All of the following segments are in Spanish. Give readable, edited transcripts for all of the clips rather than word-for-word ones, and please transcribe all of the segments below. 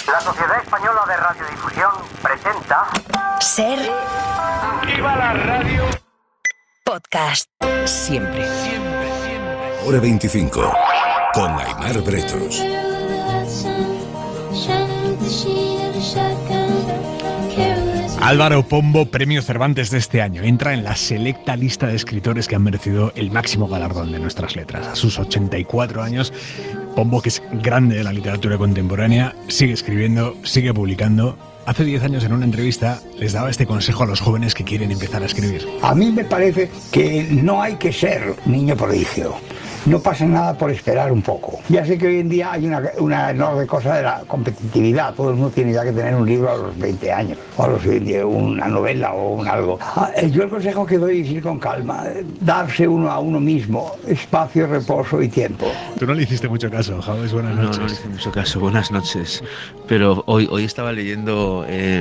La Sociedad Española de Radiodifusión presenta... Ser... ¡Viva la radio! Podcast. Siempre. Hora 25. Con Aimar Bretos. Álvaro Pombo, Premio Cervantes de este año. Entra en la selecta lista de escritores que han merecido el máximo galardón de nuestras letras. A sus 84 años, Pombo, que es grande de la literatura contemporánea, sigue escribiendo, sigue publicando. Hace 10 años, en una entrevista, les daba este consejo a los jóvenes que quieren empezar a escribir. A mí me parece que no hay que ser niño prodigio. No pasa nada por esperar un poco. Ya sé que hoy en día hay una enorme cosa de la competitividad. Todo el mundo tiene ya que tener un libro a los 20 años, o a los 20, una novela o un algo. Yo el consejo que doy es ir con calma, darse uno a uno mismo, espacio, reposo y tiempo. Tú no le hiciste mucho caso, Javes, buenas noches. No le hice mucho caso, buenas noches. Pero hoy estaba leyendo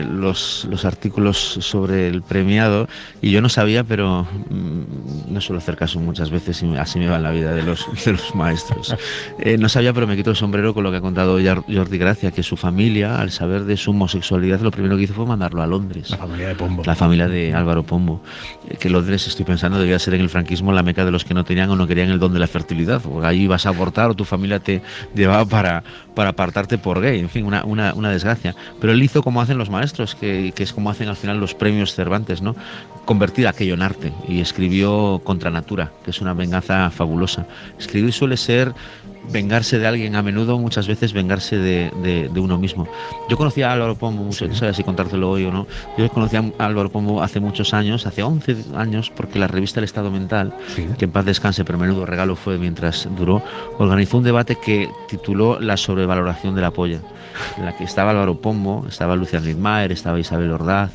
los artículos sobre el premiado y yo no sabía, pero no suelo hacer caso muchas veces y así me va en la vida de los maestros. No sabía, pero me quito el sombrero con lo que ha contado Jordi Gracia, que su familia, al saber de su homosexualidad, lo primero que hizo fue mandarlo a Londres. La familia de Pombo. La familia de Álvaro Pombo. Que Londres, estoy pensando, debía ser en el franquismo la meca de los que no tenían o no querían el don de la fertilidad. Porque allí ibas a abortar o tu familia te llevaba para apartarte por gay. En fin, una desgracia. Pero él hizo como hacen los maestros, que es como hacen al final los premios Cervantes, ¿no? Convertir aquello en arte, y escribió Contra Natura, que es una venganza fabulosa. Escribir suele ser vengarse de alguien, a menudo, muchas veces vengarse de uno mismo. Yo conocí a Álvaro Pombo, no sé si contártelo hoy o no. Yo conocí a Álvaro Pombo hace muchos años, hace 11 años, porque la revista El Estado Mental, sí, que en paz descanse, pero menudo regalo fue mientras duró, organizó un debate que tituló La sobrevaloración de la polla, en la que estaba Álvaro Pombo, estaba Lucian Lidmayer, estaba Isabel Ordaz,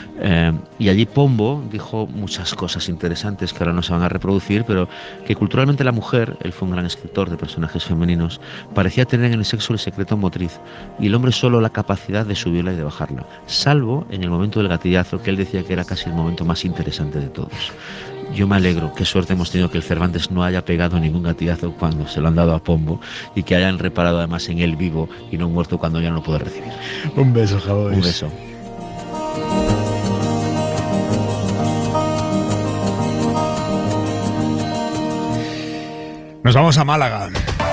y allí Pombo dijo muchas cosas interesantes que ahora no se van a reproducir, pero que culturalmente la mujer, él fue un gran escritor de personajes femeninos, parecía tener en el sexo el secreto motriz y el hombre solo la capacidad de subirla y de bajarla, salvo en el momento del gatillazo, que él decía que era casi el momento más interesante de todos. Yo me alegro, qué suerte hemos tenido que el Cervantes no haya pegado ningún gatillazo cuando se lo han dado a Pombo y que hayan reparado además en él vivo y no muerto cuando ya no lo puede recibir. Un beso, Javes. Un beso. Nos vamos a Málaga.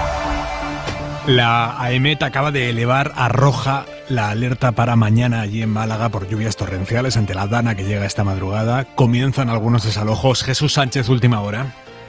La AEMET acaba de elevar a roja la alerta para mañana allí en Málaga por lluvias torrenciales ante la dana que llega esta madrugada. Comienzan algunos desalojos. Jesús Sánchez, última hora.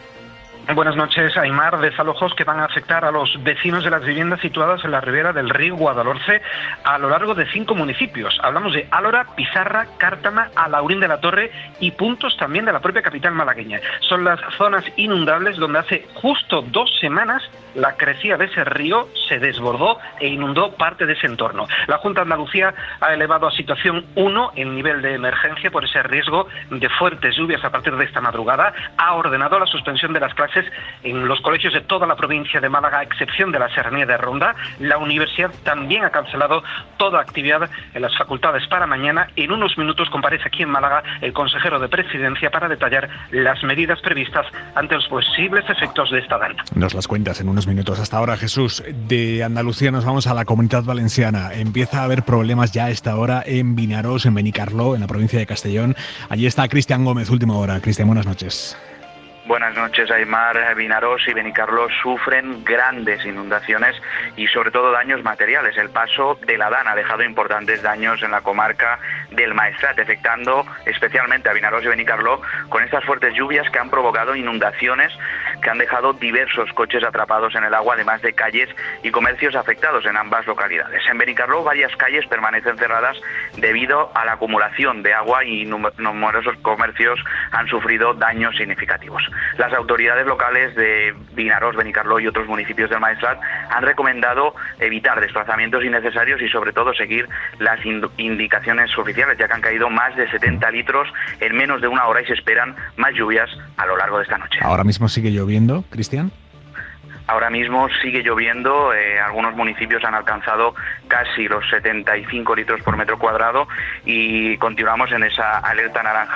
Buenas noches, Aimar. Desalojos que van a afectar a los vecinos de las viviendas situadas en la ribera del río Guadalhorce a lo largo de 5 municipios. Hablamos de Álora, Pizarra, Cártama, Alhaurín de la Torre y puntos también de la propia capital malagueña. Son las zonas inundables donde hace justo 2 semanas la crecida de ese río se desbordó e inundó parte de ese entorno. La Junta de Andalucía ha elevado a situación 1 el nivel de emergencia por ese riesgo de fuertes lluvias a partir de esta madrugada. Ha ordenado la suspensión de las clases en los colegios de toda la provincia de Málaga, a excepción de la Serranía de Ronda. La universidad también ha cancelado toda actividad en las facultades para mañana. En unos minutos comparece aquí en Málaga el consejero de Presidencia para detallar las medidas previstas ante los posibles efectos de esta dana. Nos las cuentas en unos minutos. Hasta ahora, Jesús. De Andalucía nos vamos a la Comunidad Valenciana. Empieza a haber problemas ya a esta hora en Vinaròs, en Benicarló, en la provincia de Castellón. Allí está Cristian Gómez, última hora. Cristian, buenas noches. Buenas noches, Aimar. Vinaròs y Benicarló sufren grandes inundaciones y sobre todo daños materiales. El paso de la dana ha dejado importantes daños en la comarca del Maestrat, afectando especialmente a Vinaròs y Benicarló con estas fuertes lluvias que han provocado inundaciones que han dejado diversos coches atrapados en el agua, además de calles y comercios afectados en ambas localidades. En Benicarló varias calles permanecen cerradas debido a la acumulación de agua y numerosos comercios han sufrido daños significativos. Las autoridades locales de Vinaròs, Benicarló y otros municipios del Maestrat han recomendado evitar desplazamientos innecesarios y sobre todo seguir las indicaciones oficiales, ya que han caído más de 70 litros en menos de una hora y se esperan más lluvias a lo largo de esta noche. ¿Ahora mismo sigue lloviendo, Cristian? Ahora mismo sigue lloviendo, algunos municipios han alcanzado casi los 75 litros por metro cuadrado y continuamos en esa alerta naranja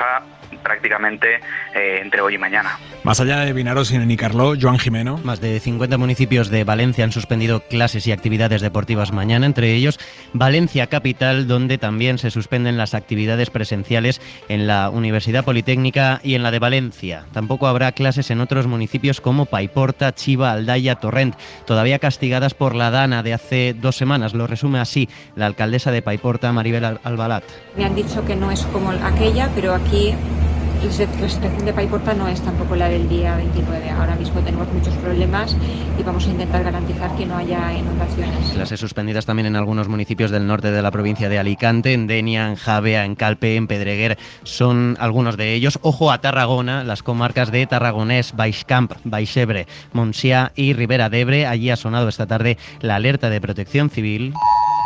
prácticamente entre hoy y mañana. Más allá de Vinaròs y Benicarló, Joan Jimeno. Más de 50 municipios de Valencia han suspendido clases y actividades deportivas mañana, entre ellos Valencia capital, donde también se suspenden las actividades presenciales en la Universidad Politécnica y en la de Valencia. Tampoco habrá clases en otros municipios como Paiporta, Chiva, Aldaya, Torrent, todavía castigadas por la dana de hace 2 semanas. Lo resume así la alcaldesa de Paiporta, Maribel Albalat. Me han dicho que no es como aquella, pero aquí la situación de Paiporta no es tampoco la del día 29. Ahora mismo tenemos muchos problemas y vamos a intentar garantizar que no haya inundaciones. Clases suspendidas también en algunos municipios del norte de la provincia de Alicante, en Denia, en Javea, en Calpe, en Pedreguer, son algunos de ellos. Ojo a Tarragona, las comarcas de Tarragonés, Baixcamp, Baixebre, Montsià y Ribera d'Ebre. Allí ha sonado esta tarde la alerta de protección civil.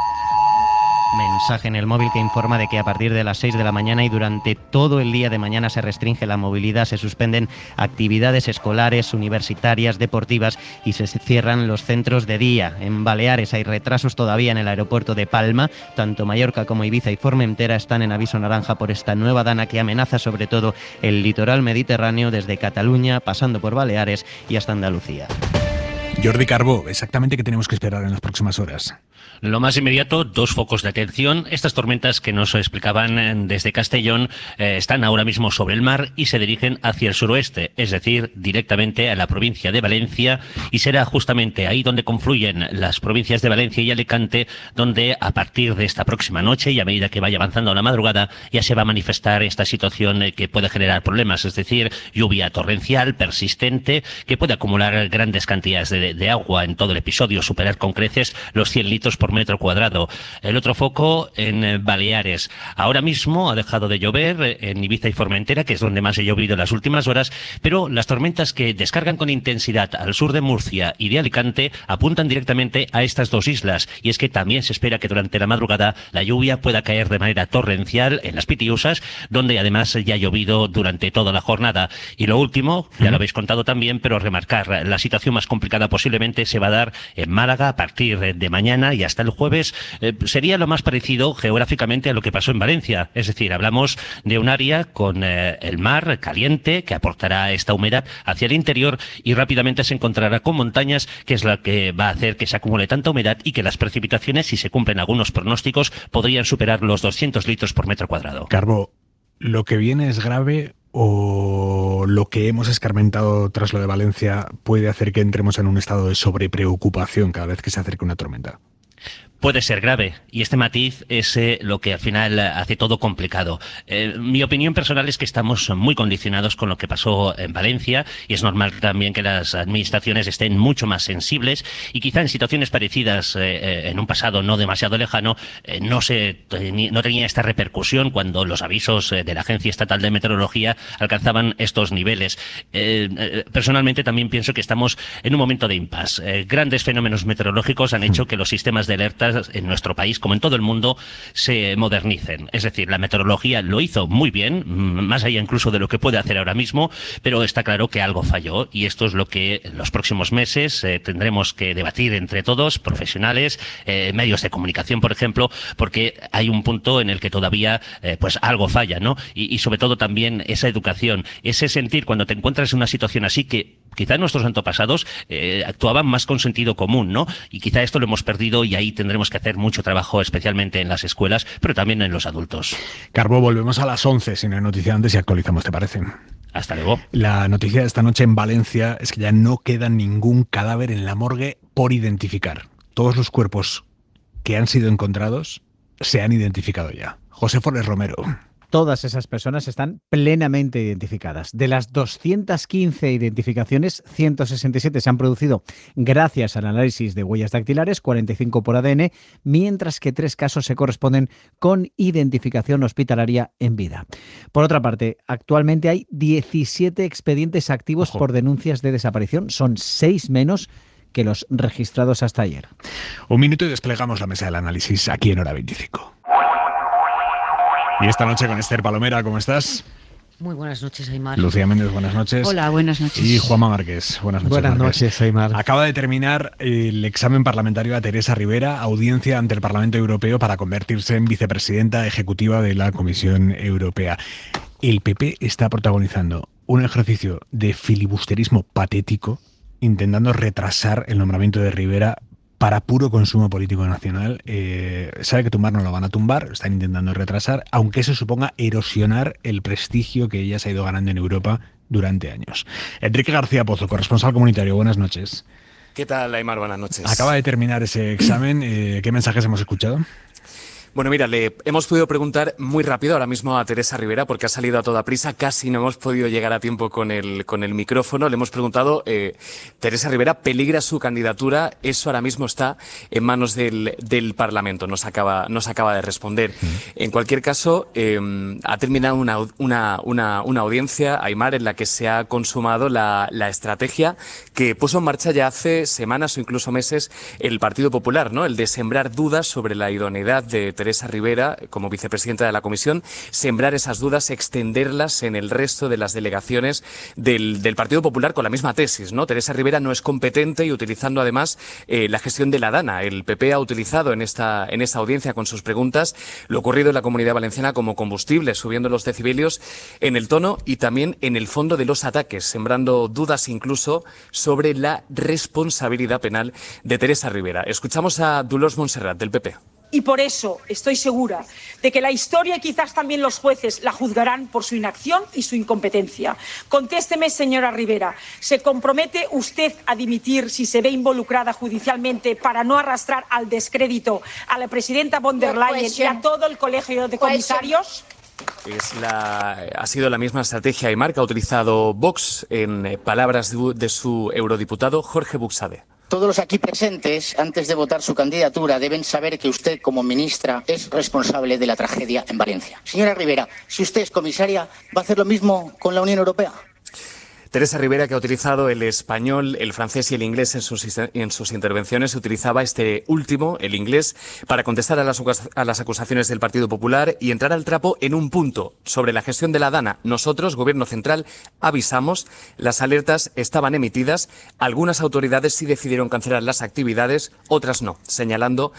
Mensaje en el móvil que informa de que a partir de las 6 de la mañana y durante todo el día de mañana se restringe la movilidad, se suspenden actividades escolares, universitarias, deportivas y se cierran los centros de día. En Baleares hay retrasos todavía en el aeropuerto de Palma. Tanto Mallorca como Ibiza y Formentera están en aviso naranja por esta nueva dana que amenaza sobre todo el litoral mediterráneo desde Cataluña, pasando por Baleares y hasta Andalucía. Jordi Carbó, exactamente qué tenemos que esperar en las próximas horas. Lo más inmediato, 2 focos de atención. Estas tormentas que nos explicaban desde Castellón están ahora mismo sobre el mar y se dirigen hacia el suroeste, es decir, directamente a la provincia de Valencia, y será justamente ahí donde confluyen las provincias de Valencia y Alicante, donde a partir de esta próxima noche y a medida que vaya avanzando la madrugada ya se va a manifestar esta situación que puede generar problemas, es decir, lluvia torrencial, persistente, que puede acumular grandes cantidades de agua en todo el episodio, superar con creces los 100 litros por metro cuadrado. El otro foco en Baleares. Ahora mismo ha dejado de llover en Ibiza y Formentera, que es donde más ha llovido en las últimas horas, pero las tormentas que descargan con intensidad al sur de Murcia y de Alicante apuntan directamente a estas 2 islas, y es que también se espera que durante la madrugada la lluvia pueda caer de manera torrencial en las Pitiusas, donde además ya ha llovido durante toda la jornada. Y lo último, ya lo habéis contado también, pero remarcar, la situación más complicada posiblemente se va a dar en Málaga a partir de mañana y hasta el jueves. Sería lo más parecido geográficamente a lo que pasó en Valencia, es decir, hablamos de un área con el mar caliente que aportará esta humedad hacia el interior y rápidamente se encontrará con montañas, que es la que va a hacer que se acumule tanta humedad y que las precipitaciones, si se cumplen algunos pronósticos, podrían superar los 200 litros por metro cuadrado. Carbó, ¿lo que viene es grave o lo que hemos escarmentado tras lo de Valencia puede hacer que entremos en un estado de sobrepreocupación cada vez que se acerque una tormenta? Puede ser grave, y este matiz es lo que al final hace todo complicado. Mi opinión personal es que estamos muy condicionados con lo que pasó en Valencia, y es normal también que las administraciones estén mucho más sensibles, y quizá en situaciones parecidas en un pasado no demasiado lejano no tenía esta repercusión cuando los avisos de la Agencia Estatal de Meteorología alcanzaban estos niveles. Personalmente también pienso que estamos en un momento de impasse. Grandes fenómenos meteorológicos han hecho que los sistemas de alerta en nuestro país, como en todo el mundo, se modernicen. Es decir, la meteorología lo hizo muy bien, más allá incluso de lo que puede hacer ahora mismo, pero está claro que algo falló, y esto es lo que en los próximos meses tendremos que debatir entre todos, profesionales, medios de comunicación, por ejemplo, porque hay un punto en el que todavía pues algo falla, ¿no? Y sobre todo también esa educación, ese sentir cuando te encuentras en una situación así que quizá nuestros antepasados actuaban más con sentido común, ¿no? Y quizá esto lo hemos perdido, y ahí tendremos que hacer mucho trabajo, especialmente en las escuelas, pero también en los adultos. Carbó, volvemos a las 11, si no hay noticia antes, y actualizamos, ¿te parece? Hasta luego. La noticia de esta noche en Valencia es que ya no queda ningún cadáver en la morgue por identificar. Todos los cuerpos que han sido encontrados se han identificado ya. José Forés Romero. Todas esas personas están plenamente identificadas. De las 215 identificaciones, 167 se han producido gracias al análisis de huellas dactilares, 45 por ADN, mientras que 3 casos se corresponden con identificación hospitalaria en vida. Por otra parte, actualmente hay 17 expedientes activos por denuncias de desaparición. Son 6 menos que los registrados hasta ayer. Un minuto y desplegamos la mesa del análisis aquí en Hora 25. Y esta noche con Esther Palomera, ¿cómo estás? Muy buenas noches, Aimar. Lucía Méndez, buenas noches. Hola, buenas noches. Y Juanma Márquez, buenas noches. Buenas noches, Aimar. Acaba de terminar el examen parlamentario a Teresa Rivera, audiencia ante el Parlamento Europeo para convertirse en vicepresidenta ejecutiva de la Comisión Europea. El PP está protagonizando un ejercicio de filibusterismo patético, intentando retrasar el nombramiento de Rivera para puro consumo político nacional. Sabe que tumbar no lo van a tumbar, están intentando retrasar, aunque eso suponga erosionar el prestigio que ella se ha ido ganando en Europa durante años. Enrique García Pozo, corresponsal comunitario, buenas noches. ¿Qué tal, Aimar? Buenas noches. Acaba de terminar ese examen. ¿Qué mensajes hemos escuchado? Bueno, mira, le hemos podido preguntar muy rápido ahora mismo a Teresa Rivera porque ha salido a toda prisa, casi no hemos podido llegar a tiempo con el micrófono. Le hemos preguntado, Teresa Rivera, ¿peligra su candidatura? Eso ahora mismo está en manos del Parlamento, nos acaba de responder. En cualquier caso, ha terminado una audiencia, Aimar, en la que se ha consumado la estrategia que puso en marcha ya hace semanas o incluso meses el Partido Popular, ¿no? El de sembrar dudas sobre la idoneidad de Teresa Rivera como vicepresidenta de la Comisión, sembrar esas dudas, extenderlas en el resto de las delegaciones del Partido Popular con la misma tesis, ¿no? Teresa Rivera no es competente y utilizando además la gestión de la DANA. El PP ha utilizado en esta audiencia con sus preguntas lo ocurrido en la Comunidad Valenciana como combustible, subiendo los decibelios en el tono y también en el fondo de los ataques, sembrando dudas incluso sobre la responsabilidad penal de Teresa Rivera. Escuchamos a Dolors Montserrat del PP. Y por eso estoy segura de que la historia y quizás también los jueces la juzgarán por su inacción y su incompetencia. Contésteme, señora Rivera, ¿se compromete usted a dimitir si se ve involucrada judicialmente para no arrastrar al descrédito a la presidenta von der Leyen y a todo el colegio de comisarios? Ha sido la misma estrategia, Aimar, que ha utilizado Vox en palabras de su eurodiputado Jorge Buxade. Todos los aquí presentes, antes de votar su candidatura, deben saber que usted, como ministra, es responsable de la tragedia en Valencia. Señora Rivera, si usted es comisaria, ¿va a hacer lo mismo con la Unión Europea? Teresa Rivera, que ha utilizado el español, el francés y el inglés en sus intervenciones, utilizaba este último, el inglés, para contestar a las acusaciones del Partido Popular y entrar al trapo en un punto sobre la gestión de la DANA. Nosotros, Gobierno Central, avisamos, las alertas estaban emitidas, algunas autoridades sí decidieron cancelar las actividades, otras no, señalando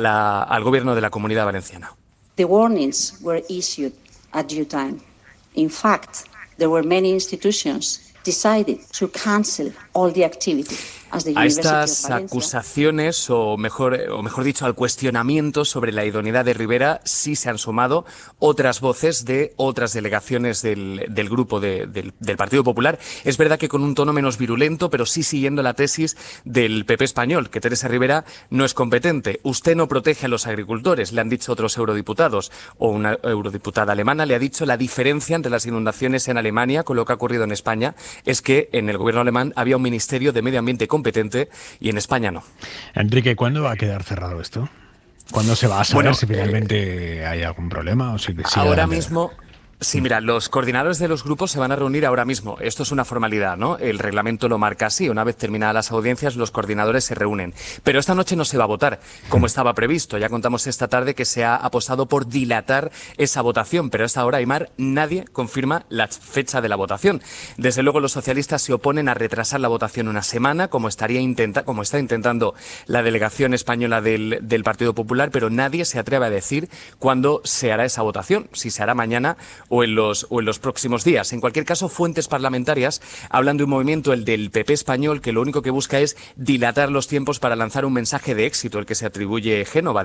al Gobierno de la Comunidad Valenciana. The warnings were issued at due time. In fact, there were many institutions decided to cancel all the activity. A estas acusaciones, o mejor dicho, al cuestionamiento sobre la idoneidad de Rivera, sí se han sumado otras voces de otras delegaciones del grupo del Partido Popular. Es verdad que con un tono menos virulento, pero sí siguiendo la tesis del PP español, que Teresa Rivera no es competente. Usted no protege a los agricultores, le han dicho otros eurodiputados, o una eurodiputada alemana le ha dicho la diferencia entre las inundaciones en Alemania con lo que ha ocurrido en España es que en el gobierno alemán había un ministerio de medio ambiente competente y en España no. Enrique, ¿cuándo va a quedar cerrado esto? ¿Cuándo se va a saber si finalmente hay algún problema? O si ahora mismo... Sí, mira, los coordinadores de los grupos se van a reunir ahora mismo. Esto es una formalidad, ¿no? El reglamento lo marca así. Una vez terminadas las audiencias, los coordinadores se reúnen. Pero esta noche no se va a votar, como estaba previsto. Ya contamos esta tarde que se ha apostado por dilatar esa votación. Pero a esta hora, Aimar, nadie confirma la fecha de la votación. Desde luego, los socialistas se oponen a retrasar la votación una semana, como está intentando la delegación española del Partido Popular, pero nadie se atreve a decir cuándo se hará esa votación, si se hará mañana o en los próximos días. En cualquier caso, fuentes parlamentarias hablan de un movimiento, el del PP español, que lo único que busca es dilatar los tiempos para lanzar un mensaje de éxito, el que se atribuye Génova,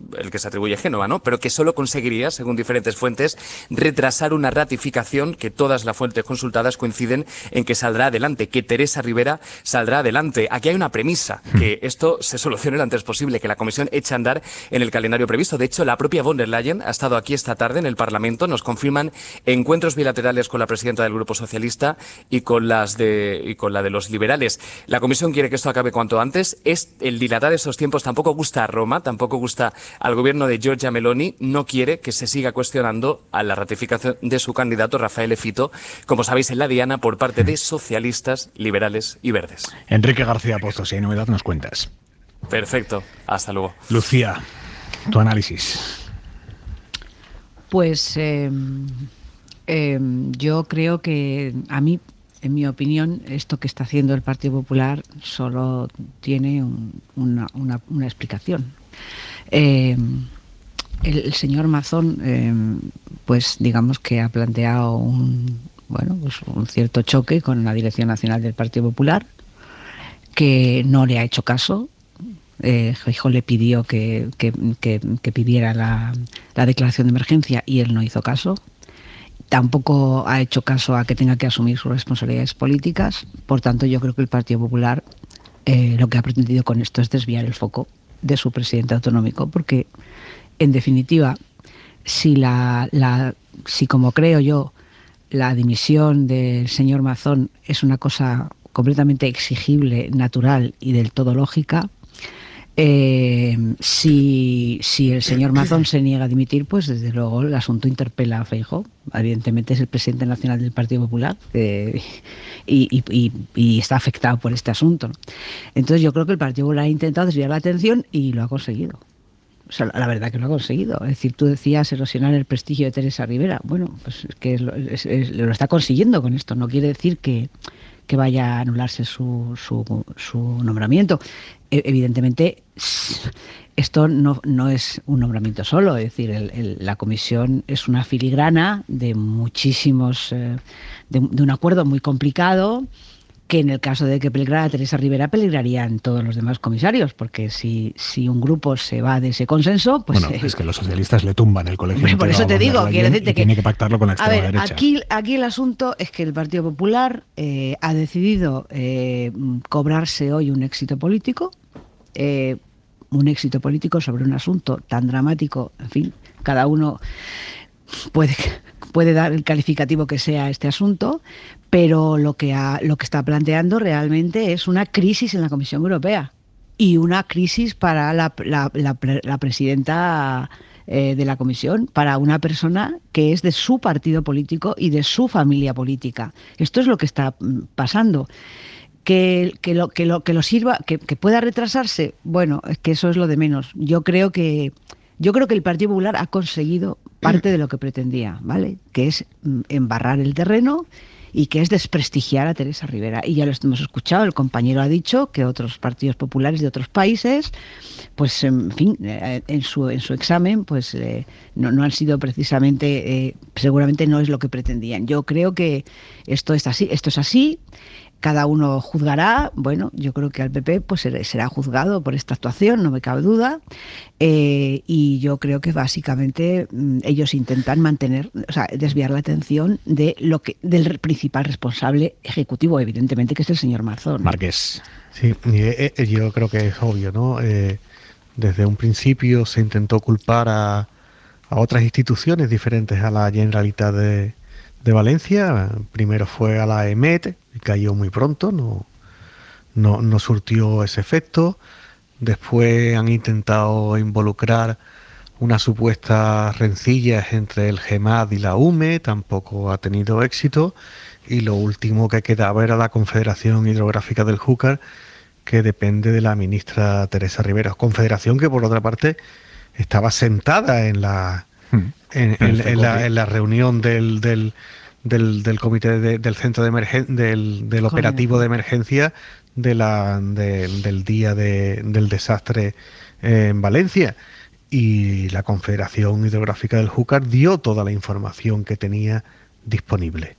¿no? Pero que solo conseguiría, según diferentes fuentes, retrasar una ratificación que todas las fuentes consultadas coinciden en que saldrá adelante, que Teresa Rivera saldrá adelante. Aquí hay una premisa, que esto se solucione lo antes posible, que la Comisión eche a andar en el calendario previsto. De hecho, la propia von der Leyen ha estado aquí esta tarde en el Parlamento, nos confirman encuentros bilaterales con la presidenta del Grupo Socialista y con la de los liberales. La Comisión quiere que esto acabe cuanto antes. El dilatar esos tiempos tampoco gusta a Roma, tampoco gusta al gobierno de Giorgia Meloni. No quiere que se siga cuestionando a la ratificación de su candidato Raffaele Fitto, como sabéis, en la diana por parte de socialistas, liberales y verdes. Enrique García Pozo, si hay novedad nos cuentas. Perfecto, hasta luego. Lucía, tu análisis. Pues Yo creo que a mí, en mi opinión, esto que está haciendo el Partido Popular solo tiene una explicación. El señor Mazón, pues digamos que ha planteado un cierto choque con la Dirección Nacional del Partido Popular, que no le ha hecho caso. Feijóo le pidió que pidiera la declaración de emergencia y él no hizo caso. Tampoco ha hecho caso a que tenga que asumir sus responsabilidades políticas. Por tanto, yo creo que el Partido Popular lo que ha pretendido con esto es desviar el foco de su presidente autonómico, porque, en definitiva, si como creo yo, la dimisión del señor Mazón es una cosa completamente exigible, natural y del todo lógica, si el señor Mazón se niega a dimitir, pues desde luego el asunto interpela a Feijóo. Evidentemente es el presidente nacional del Partido Popular y está afectado por este asunto, ¿no? Entonces yo creo que el Partido Popular ha intentado desviar la atención y lo ha conseguido. O sea, la verdad que lo ha conseguido. Es decir, tú decías erosionar el prestigio de Teresa Rivera. Bueno, pues es que lo está consiguiendo con esto. No quiere decir que vaya a anularse su nombramiento. Evidentemente, esto no es un nombramiento solo. Es decir, la comisión es una filigrana de muchísimos, de un acuerdo muy complicado, que en el caso de que peligrara Teresa Rivera, peligrarían todos los demás comisarios, porque si un grupo se va de ese consenso, pues... Bueno, es que los socialistas le tumban el colegio. Por eso te digo, quiero decirte que... Tiene que pactarlo con la extrema derecha. Aquí el asunto es que el Partido Popular ha decidido cobrarse hoy un éxito político sobre un asunto tan dramático. En fin, cada uno puede dar el calificativo que sea este asunto, pero lo que está planteando realmente es una crisis en la Comisión Europea y una crisis para la presidenta de la Comisión, para una persona que es de su partido político y de su familia política. Esto es lo que está pasando. Que lo sirva, que pueda retrasarse, bueno, es que eso es lo de menos. Yo creo que el Partido Popular ha conseguido parte de lo que pretendía, ¿vale? Que es embarrar el terreno y que es desprestigiar a Teresa Rivera. Y ya lo hemos escuchado, el compañero ha dicho que otros partidos populares de otros países, pues en fin, en su examen, pues no han sido precisamente, seguramente no es lo que pretendían. Yo creo que esto es así. Cada uno juzgará. Bueno, yo creo que al PP pues será juzgado por esta actuación, no me cabe duda. Y yo creo que básicamente ellos intentan desviar la atención del principal responsable ejecutivo, evidentemente, que es el señor Mazón. Marqués. Sí, yo creo que es obvio, ¿no? Desde un principio se intentó culpar a otras instituciones diferentes a la Generalitat de Valencia. Primero fue a la EMET y cayó muy pronto, no surtió ese efecto. Después han intentado involucrar unas supuestas rencillas entre el GEMAD y la UME, tampoco ha tenido éxito. Y lo último que quedaba era la Confederación Hidrográfica del Júcar, que depende de la ministra Teresa Rivera. Confederación que, por otra parte, estaba sentada en la reunión del comité del centro de emergencia, del operativo de emergencia del día del desastre en Valencia. Y la Confederación Hidrográfica del Júcar dio toda la información que tenía disponible.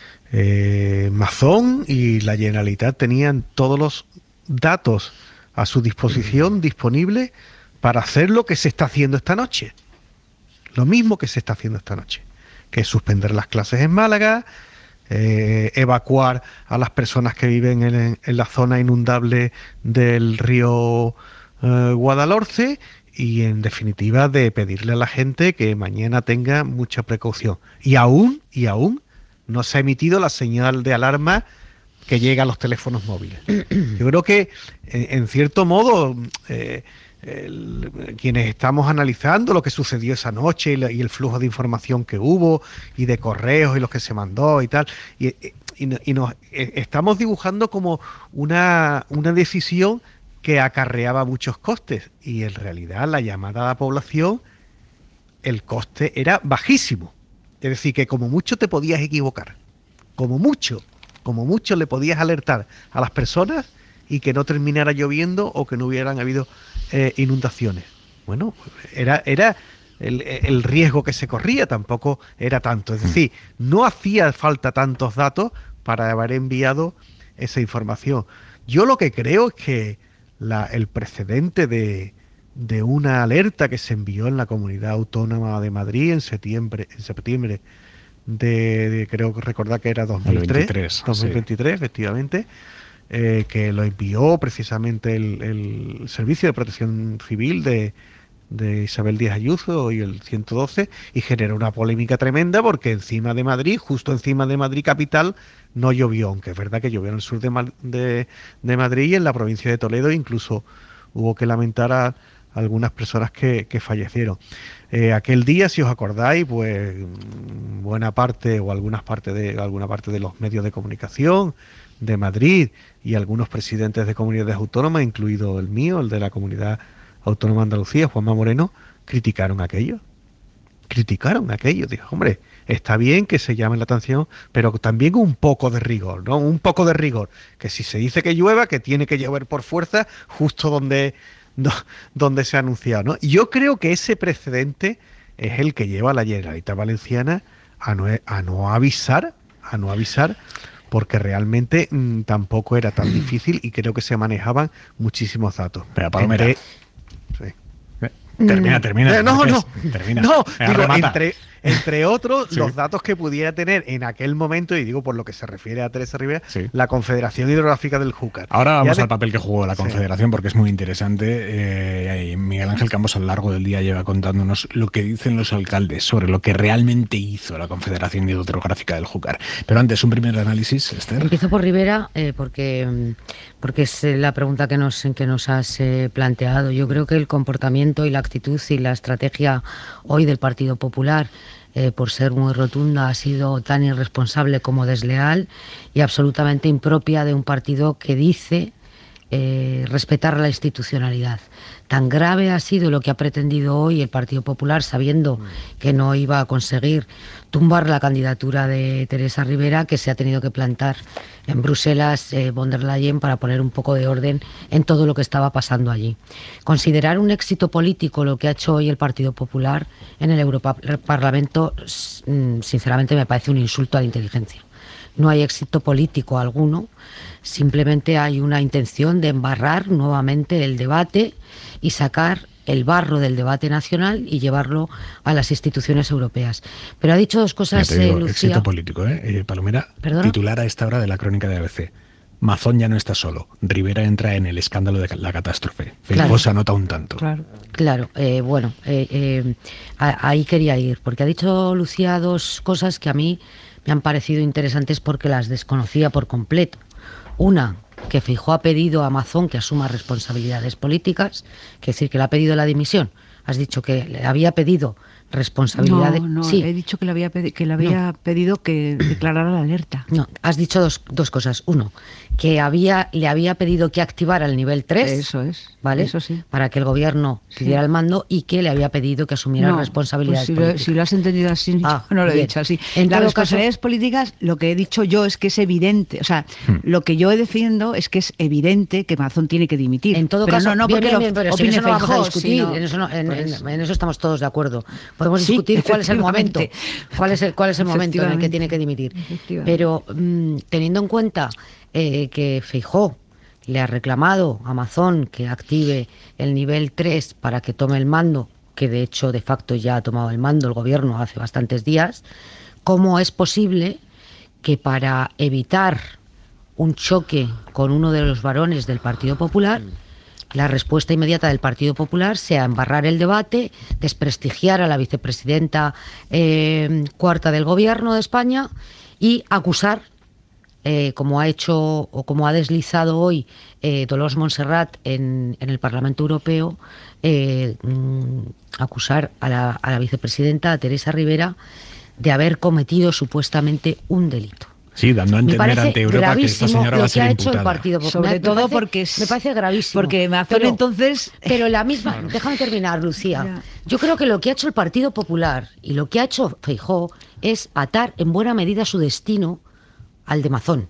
Mazón y la Generalitat tenían todos los datos a su disposición disponibles para hacer lo que se está haciendo esta noche. Lo mismo que se está haciendo esta noche, que es suspender las clases en Málaga, evacuar a las personas que viven en la zona inundable del río Guadalhorce y, en definitiva, de pedirle a la gente que mañana tenga mucha precaución. Y aún no se ha emitido la señal de alarma que llega a los teléfonos móviles. Yo creo que, en cierto modo, quienes estamos analizando lo que sucedió esa noche y el flujo de información que hubo y de correos y los que se mandó y tal, y nos estamos dibujando como una decisión que acarreaba muchos costes, y en realidad la llamada a la población, el coste era bajísimo. Es decir, que como mucho te podías equivocar, como mucho le podías alertar a las personas y que no terminara lloviendo o que no hubieran habido inundaciones. Bueno, era el riesgo que se corría, tampoco era tanto. Es decir, no hacía falta tantos datos para haber enviado esa información. Yo lo que creo es que el precedente de una alerta que se envió en la Comunidad Autónoma de Madrid en septiembre de creo que recordar que era 2023, sí. Efectivamente, que lo envió precisamente el Servicio de Protección Civil de Isabel Díaz Ayuso y el 112, y generó una polémica tremenda porque encima de Madrid, justo encima de Madrid capital, no llovió, aunque es verdad que llovió en el sur de Madrid y en la provincia de Toledo, incluso hubo que lamentar a algunas personas que fallecieron. Aquel día, si os acordáis, pues buena parte o alguna parte de los medios de comunicación de Madrid y algunos presidentes de comunidades autónomas, incluido el mío, el de la Comunidad Autónoma de Andalucía, Juanma Moreno, criticaron aquello. Dijo, hombre, está bien que se llame la atención, pero también un poco de rigor, ¿no? Un poco de rigor. Que si se dice que llueva, que tiene que llover por fuerza justo donde se ha anunciado, ¿no? Y yo creo que ese precedente es el que lleva a la Generalitat Valenciana a no avisar, porque realmente tampoco era tan difícil y creo que se manejaban muchísimos datos. Pero Palomera, termina. Termina. No, digo, entre otros, sí, los datos que pudiera tener en aquel momento, y digo por lo que se refiere a Teresa Rivera, sí, la Confederación Hidrográfica del Júcar. Ahora vamos al papel que jugó la Confederación, porque es muy interesante. Miguel Ángel Campos a lo largo del día lleva contándonos lo que dicen los alcaldes sobre lo que realmente hizo la Confederación Hidrográfica del Júcar. Pero antes, un primer análisis, Esther. Empiezo por Rivera, porque es la pregunta que nos has planteado. Yo creo que el comportamiento y la actitud y la estrategia hoy del Partido Popular, por ser muy rotunda, ha sido tan irresponsable como desleal y absolutamente impropia de un partido que dice respetar la institucionalidad. Tan grave ha sido lo que ha pretendido hoy el Partido Popular, sabiendo que no iba a conseguir tumbar la candidatura de Teresa Rivera, que se ha tenido que plantar en Bruselas von der Leyen para poner un poco de orden en todo lo que estaba pasando allí. Considerar un éxito político lo que ha hecho hoy el Partido Popular en el Europarlamento, sinceramente me parece un insulto a la inteligencia. No hay éxito político alguno, simplemente hay una intención de embarrar nuevamente el debate y sacar el barro del debate nacional y llevarlo a las instituciones europeas. Pero ha dicho dos cosas, Lucía. Éxito político, Palomera. ¿Perdona? Titular a esta hora de la crónica de ABC. Mazón ya no está solo. Rivera entra en el escándalo de la catástrofe. Feijóo se anota un tanto. Claro. Ahí quería ir, porque ha dicho Lucía dos cosas que a mí me han parecido interesantes porque las desconocía por completo. Una, que Feijóo ha pedido a Mazón que asuma responsabilidades políticas, que decir que le ha pedido la dimisión. Has dicho que le había pedido responsabilidades. No, sí. He dicho que le había pedido que declarara la alerta. No, has dicho dos cosas. Uno, que le había pedido que activara el nivel 3. Eso es. ¿Vale? Eso sí. Para que el gobierno pidiera el mando, y que le había pedido que asumiera responsabilidades políticas. Si lo has entendido así, yo no lo he dicho así. En las todo responsabilidades políticas, lo que he dicho yo es que es evidente. O sea, lo que yo defiendo es que es evidente que Mazón tiene que dimitir. En todo pero caso, no porque pero si en eso no vamos a discutir. En eso estamos todos de acuerdo. Podemos discutir cuál es el momento, cuál es el momento en el que tiene que dimitir. Pero teniendo en cuenta que Feijóo le ha reclamado a Mazón que active el nivel 3 para que tome el mando, que de hecho de facto ya ha tomado el mando el gobierno hace bastantes días, ¿cómo es posible que para evitar un choque con uno de los varones del Partido Popular, la respuesta inmediata del Partido Popular sea embarrar el debate, desprestigiar a la vicepresidenta cuarta del Gobierno de España y acusar, como ha hecho o como ha deslizado hoy Dolors Montserrat en el Parlamento Europeo, acusar a la vicepresidenta, a Teresa Rivera, de haber cometido supuestamente un delito? Sí, dando a entender ante Europa que esta señora va a ser imputada. El Partido Popular. Sobre todo porque me parece gravísimo. Porque Mazón entonces... Pero la misma... Déjame terminar, Lucía. Yo creo que lo que ha hecho el Partido Popular y lo que ha hecho Feijóo es atar en buena medida su destino al de Mazón.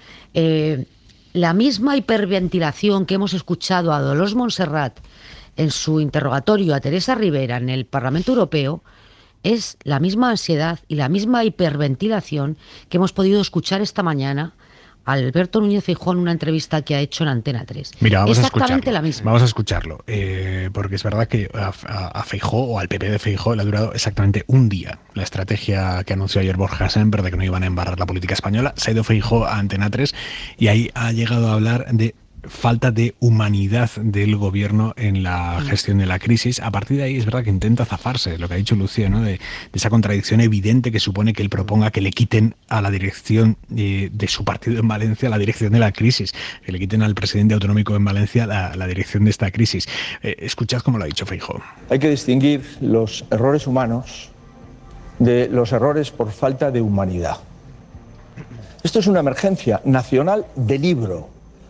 La misma hiperventilación que hemos escuchado a Dolors Montserrat en su interrogatorio a Teresa Rivera en el Parlamento Europeo es la misma ansiedad y la misma hiperventilación que hemos podido escuchar esta mañana a Alberto Núñez Feijóo en una entrevista que ha hecho en Antena 3. Mira, vamos exactamente a la misma. Vamos a escucharlo, porque es verdad que a Feijóo o al PP de Feijóo le ha durado exactamente un día la estrategia que anunció ayer Borja Semper de que no iban a embarrar la política española. Se ha ido Feijóo a Antena 3 y ahí ha llegado a hablar de falta de humanidad del gobierno en la gestión de la crisis. A partir de ahí es verdad que intenta zafarse, lo que ha dicho Lucía, ¿no? de esa contradicción evidente que supone que él proponga que le quiten a la dirección de su partido en Valencia la dirección de la crisis, que le quiten al presidente autonómico en Valencia la dirección de esta crisis. Escuchad cómo lo ha dicho Feijóo. Hay que distinguir los errores humanos de los errores por falta de humanidad. Esto es una emergencia nacional de libro.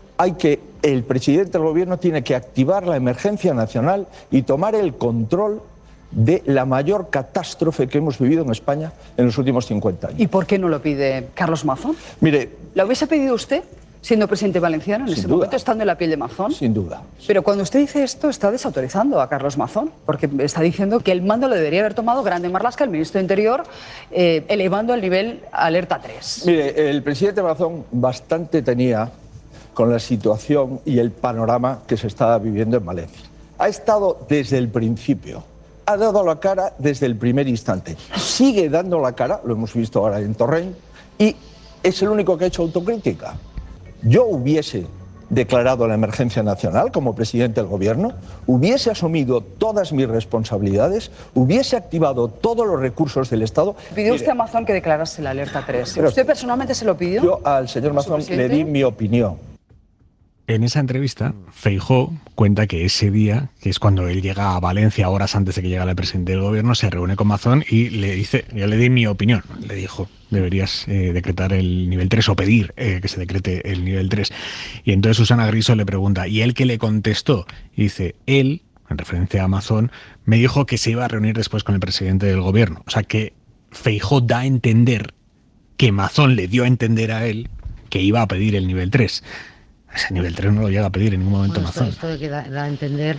El presidente del gobierno tiene que activar la emergencia nacional y tomar el control de la mayor catástrofe que hemos vivido en España en los últimos 50 años. ¿Y por qué no lo pide Carlos Mazón? Mire, ¿lo hubiese pedido usted siendo presidente valenciano en ese momento, estando en la piel de Mazón? Sin duda. Pero cuando usted dice esto, está desautorizando a Carlos Mazón, porque está diciendo que el mando lo debería haber tomado Grande Marlaska, el ministro de Interior, elevando el nivel alerta 3. Mire, el presidente Mazón bastante tenía con la situación y el panorama que se estaba viviendo en Valencia. Ha estado desde el principio, ha dado la cara desde el primer instante, sigue dando la cara, lo hemos visto ahora en Torrent, y es el único que ha hecho autocrítica. Yo hubiese declarado la emergencia nacional como presidente del gobierno, hubiese asumido todas mis responsabilidades, hubiese activado todos los recursos del Estado. ¿Pidió usted a Mazón que declarase la alerta 3? ¿Usted personalmente se lo pidió? Yo al señor Mazón le di mi opinión. En esa entrevista, Feijóo cuenta que ese día, que es cuando él llega a Valencia, horas antes de que llegara el presidente del gobierno, se reúne con Mazón y le dice, yo le di mi opinión, le dijo, deberías decretar el nivel 3 o pedir que se decrete el nivel 3. Y entonces Susana Griso le pregunta, ¿y él qué le contestó? Y dice, él, en referencia a Mazón, me dijo que se iba a reunir después con el presidente del gobierno. O sea que Feijóo da a entender que Mazón le dio a entender a él que iba a pedir el nivel 3. Ese nivel 3 no lo llega a pedir en ningún momento Mazón. Esto de que da a entender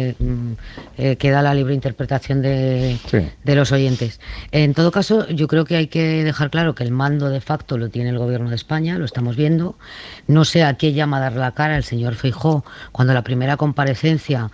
queda la libre interpretación de los oyentes. En todo caso, yo creo que hay que dejar claro que el mando de facto lo tiene el gobierno de España, lo estamos viendo. No sé a qué llama a dar la cara el señor Feijóo cuando la primera comparecencia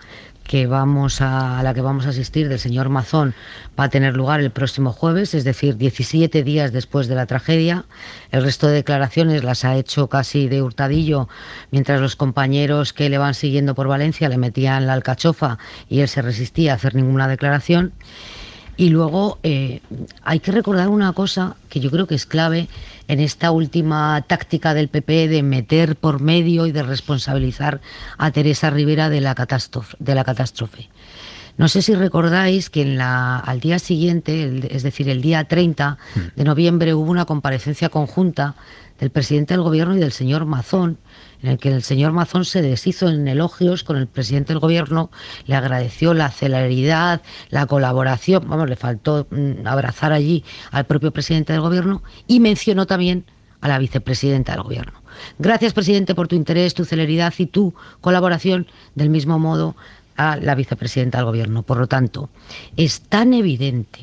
a la que vamos a asistir del señor Mazón va a tener lugar el próximo jueves, es decir, 17 días después de la tragedia. El resto de declaraciones las ha hecho casi de hurtadillo, mientras los compañeros que le van siguiendo por Valencia le metían la alcachofa y él se resistía a hacer ninguna declaración. Y luego hay que recordar una cosa que yo creo que es clave en esta última táctica del PP de meter por medio y de responsabilizar a Teresa Rivera de la catástrofe. No sé si recordáis que al día siguiente, es decir, el día 30 de noviembre, hubo una comparecencia conjunta del presidente del gobierno y del señor Mazón, en el que el señor Mazón se deshizo en elogios con el presidente del gobierno, le agradeció la celeridad, la colaboración, le faltó abrazar allí al propio presidente del gobierno y mencionó también a la vicepresidenta del gobierno. Gracias, presidente, por tu interés, tu celeridad y tu colaboración, del mismo modo a la vicepresidenta del gobierno. Por lo tanto, es tan evidente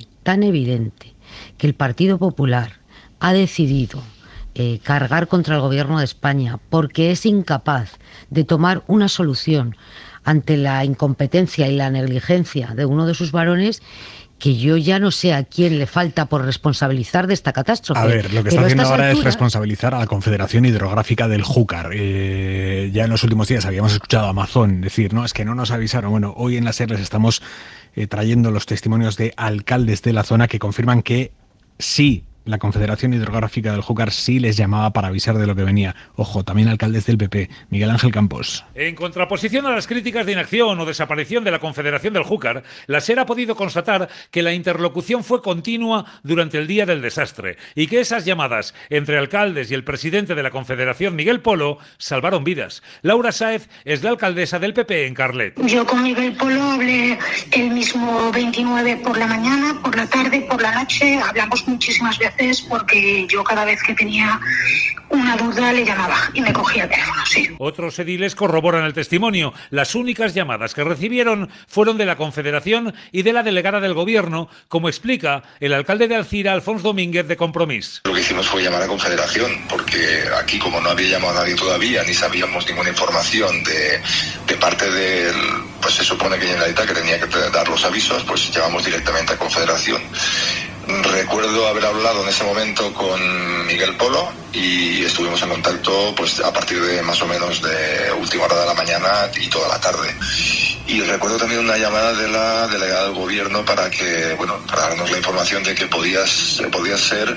que el Partido Popular ha decidido cargar contra el gobierno de España porque es incapaz de tomar una solución ante la incompetencia y la negligencia de uno de sus varones, que yo ya no sé a quién le falta por responsabilizar de esta catástrofe. A ver, lo que está haciendo ahora es responsabilizar a la Confederación Hidrográfica del Júcar. Ya en los últimos días habíamos escuchado a Mazón decir, no, es que no nos avisaron. Bueno, hoy en la SER les estamos trayendo los testimonios de alcaldes de la zona que confirman que sí la Confederación Hidrográfica del Júcar sí les llamaba para avisar de lo que venía. Ojo, también alcaldes del PP. Miguel Ángel Campos. En contraposición a las críticas de inacción o desaparición de la Confederación del Júcar, la SER ha podido constatar que la interlocución fue continua durante el día del desastre y que esas llamadas entre alcaldes y el presidente de la Confederación, Miguel Polo, salvaron vidas. Laura Sáez es la alcaldesa del PP en Carlet. Yo con Miguel Polo hablé el mismo 29 por la mañana, por la tarde, por la noche. Hablamos muchísimas veces porque yo cada vez que tenía una duda le llamaba y me cogía el teléfono, sí. Otros ediles corroboran el testimonio. Las únicas llamadas que recibieron fueron de la Confederación y de la delegada del Gobierno, como explica el alcalde de Alcira, Alfonso Domínguez, de Compromís. Lo que hicimos fue llamar a Confederación, porque aquí, como no había llamado a nadie todavía, ni sabíamos ninguna información de parte del, pues se supone que Generalitat, que tenía que dar los avisos, pues llamamos directamente a Confederación. Recuerdo haber hablado en ese momento con Miguel Polo y estuvimos en contacto pues a partir de más o menos de última hora de la mañana y toda la tarde. Y recuerdo también una llamada de la delegada del Gobierno para darnos la información de que podía ser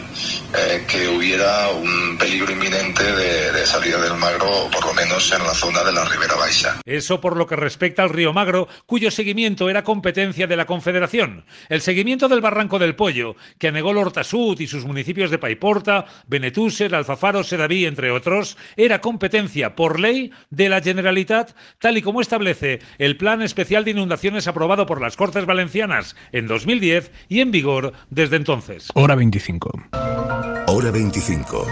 que hubiera un peligro inminente de salida del Magro, por lo menos en la zona de la Ribera Baixa. Eso por lo que respecta al río Magro, cuyo seguimiento era competencia de la Confederación. El seguimiento del Barranco del Pollo, que anegó l'Horta-Sud y sus municipios de Paiporta, Benetússer, Alfafaro, Sedaví, entre otros, era competencia por ley de la Generalitat, tal y como establece el Plan Especial de Inundaciones aprobado por las Cortes Valencianas en 2010 y en vigor desde entonces. Hora 25. Hora 25.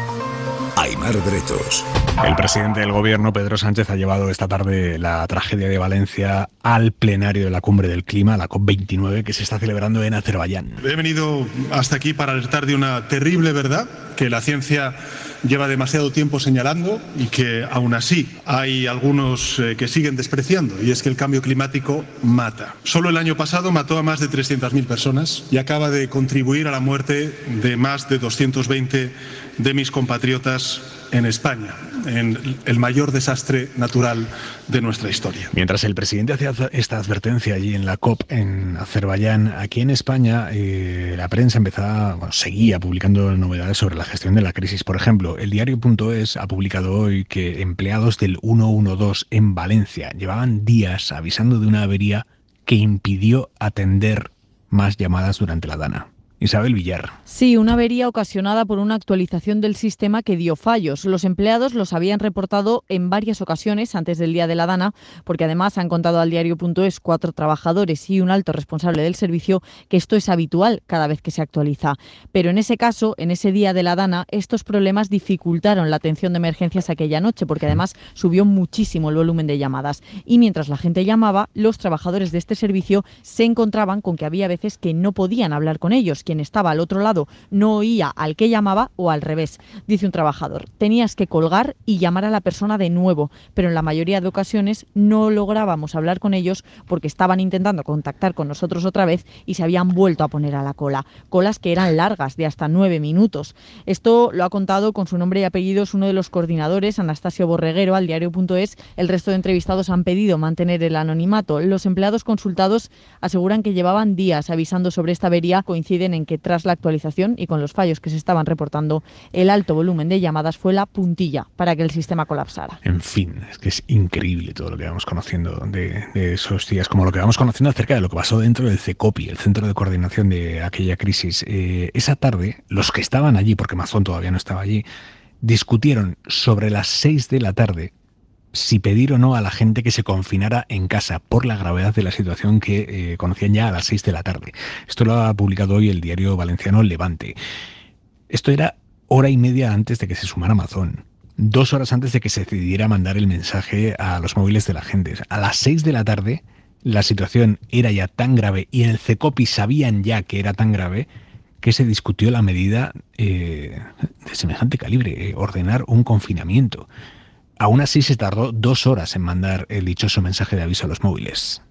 Aimar Bretos. El presidente del Gobierno, Pedro Sánchez, ha llevado esta tarde la tragedia de Valencia al plenario de la Cumbre del Clima, la COP29, que se está celebrando en Azerbaiyán. He venido hasta aquí para alertar de una terrible verdad que la ciencia lleva demasiado tiempo señalando y que aún así hay algunos que siguen despreciando, y es que el cambio climático mata. Solo el año pasado mató a más de 300.000 personas y acaba de contribuir a la muerte de más de 220 de mis compatriotas en España, en el mayor desastre natural de nuestra historia. Mientras el presidente hacía esta advertencia allí en la COP en Azerbaiyán, aquí en España la prensa seguía publicando novedades sobre la gestión de la crisis. Por ejemplo, el diario.es ha publicado hoy que empleados del 112 en Valencia llevaban días avisando de una avería que impidió atender más llamadas durante la Dana. Isabel Villar. Sí, una avería ocasionada por una actualización del sistema que dio fallos. Los empleados los habían reportado en varias ocasiones antes del día de la Dana, porque además han contado al diario.es 4 trabajadores y un alto responsable del servicio que esto es habitual cada vez que se actualiza. Pero en ese caso, en ese día de la Dana, estos problemas dificultaron la atención de emergencias aquella noche, porque además subió muchísimo el volumen de llamadas. Y mientras la gente llamaba, los trabajadores de este servicio se encontraban con que había veces que no podían hablar con ellos. Quien estaba al otro lado no oía al que llamaba o al revés. Dice un trabajador, tenías que colgar y llamar a la persona de nuevo, pero en la mayoría de ocasiones no lográbamos hablar con ellos porque estaban intentando contactar con nosotros otra vez y se habían vuelto a poner a la cola. Colas que eran largas, de hasta 9 minutos. Esto lo ha contado con su nombre y apellidos uno de los coordinadores, Anastasio Borreguero, al diario.es. El resto de entrevistados han pedido mantener el anonimato. Los empleados consultados aseguran que llevaban días avisando sobre esta avería. Coinciden en que tras la actualización y con los fallos que se estaban reportando, el alto volumen de llamadas fue la puntilla para que el sistema colapsara. En fin, es que es increíble todo lo que vamos conociendo de esos días, como lo que vamos conociendo acerca de lo que pasó dentro del CECOPI, el Centro de Coordinación de aquella crisis. Esa tarde, los que estaban allí, porque Mazón todavía no estaba allí, discutieron sobre las 6 de la tarde si pedir o no a la gente que se confinara en casa por la gravedad de la situación que conocían ya a las 6 de la tarde. Esto lo ha publicado hoy el diario valenciano Levante. Esto era hora y media antes de que se sumara Amazon. 2 horas antes de que se decidiera mandar el mensaje a los móviles de la gente. A las 6 de la tarde la situación era ya tan grave y en el CECOPI sabían ya que era tan grave que se discutió la medida de semejante calibre, ordenar un confinamiento. Aún así se tardó 2 horas en mandar el dichoso mensaje de aviso a los móviles.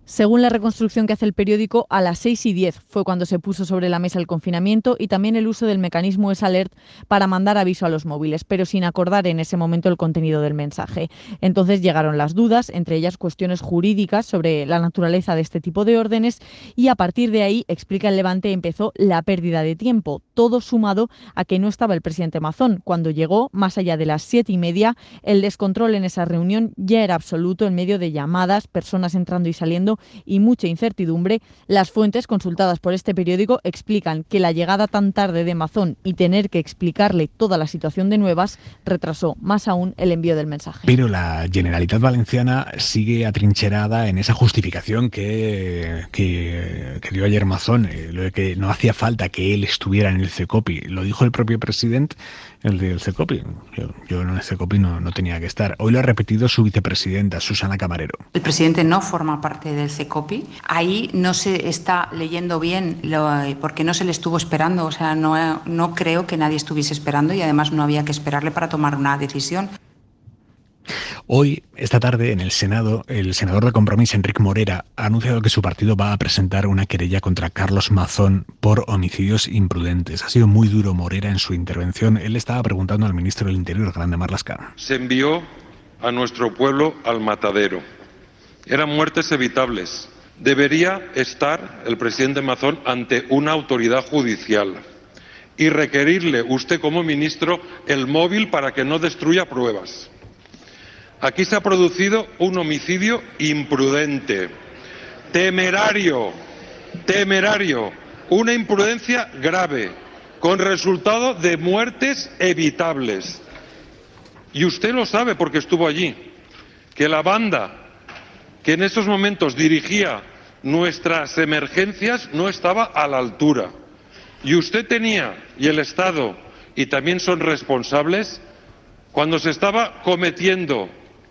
Según la reconstrucción que hace el periódico, a las 6:10 fue cuando se puso sobre la mesa el confinamiento y también el uso del mecanismo S-Alert para mandar aviso a los móviles, pero sin acordar en ese momento el contenido del mensaje. Entonces llegaron las dudas, entre ellas cuestiones jurídicas sobre la naturaleza de este tipo de órdenes, y a partir de ahí, explica el Levante, empezó la pérdida de tiempo, todo sumado a que no estaba el presidente Mazón. Cuando llegó, más allá de las 7:30, el descontrol en esa reunión ya era absoluto en medio de llamadas, personas entrando y saliendo y mucha incertidumbre. Las fuentes consultadas por este periódico explican que la llegada tan tarde de Mazón y tener que explicarle toda la situación de nuevas retrasó más aún el envío del mensaje. Pero la Generalitat Valenciana sigue atrincherada en esa justificación que dio ayer Mazón, lo de que no hacía falta que él estuviera en el CECOPI. Lo dijo el propio presidente, el del CECOPI. Yo en el CECOPI no tenía que estar. Hoy lo ha repetido su vicepresidenta, Susana Camarero. El presidente no forma parte del CECOPI. Ahí no se está leyendo bien porque no se le estuvo esperando. O sea, no creo que nadie estuviese esperando y además no había que esperarle para tomar una decisión. Hoy, esta tarde, en el Senado, el senador de Compromís, Enric Morera, ha anunciado que su partido va a presentar una querella contra Carlos Mazón por homicidios imprudentes. Ha sido muy duro Morera en su intervención. Él estaba preguntando al ministro del Interior, Grande Marlaska. Se envió a nuestro pueblo al matadero. Eran muertes evitables. Debería estar el presidente Mazón ante una autoridad judicial y requerirle usted como ministro el móvil para que no destruya pruebas. Aquí se ha producido un homicidio imprudente, temerario, una imprudencia grave, con resultado de muertes evitables. Y usted lo sabe porque estuvo allí, que la banda que en esos momentos dirigía nuestras emergencias no estaba a la altura. Y usted tenía, y el Estado, y también son responsables, cuando se estaba cometiendo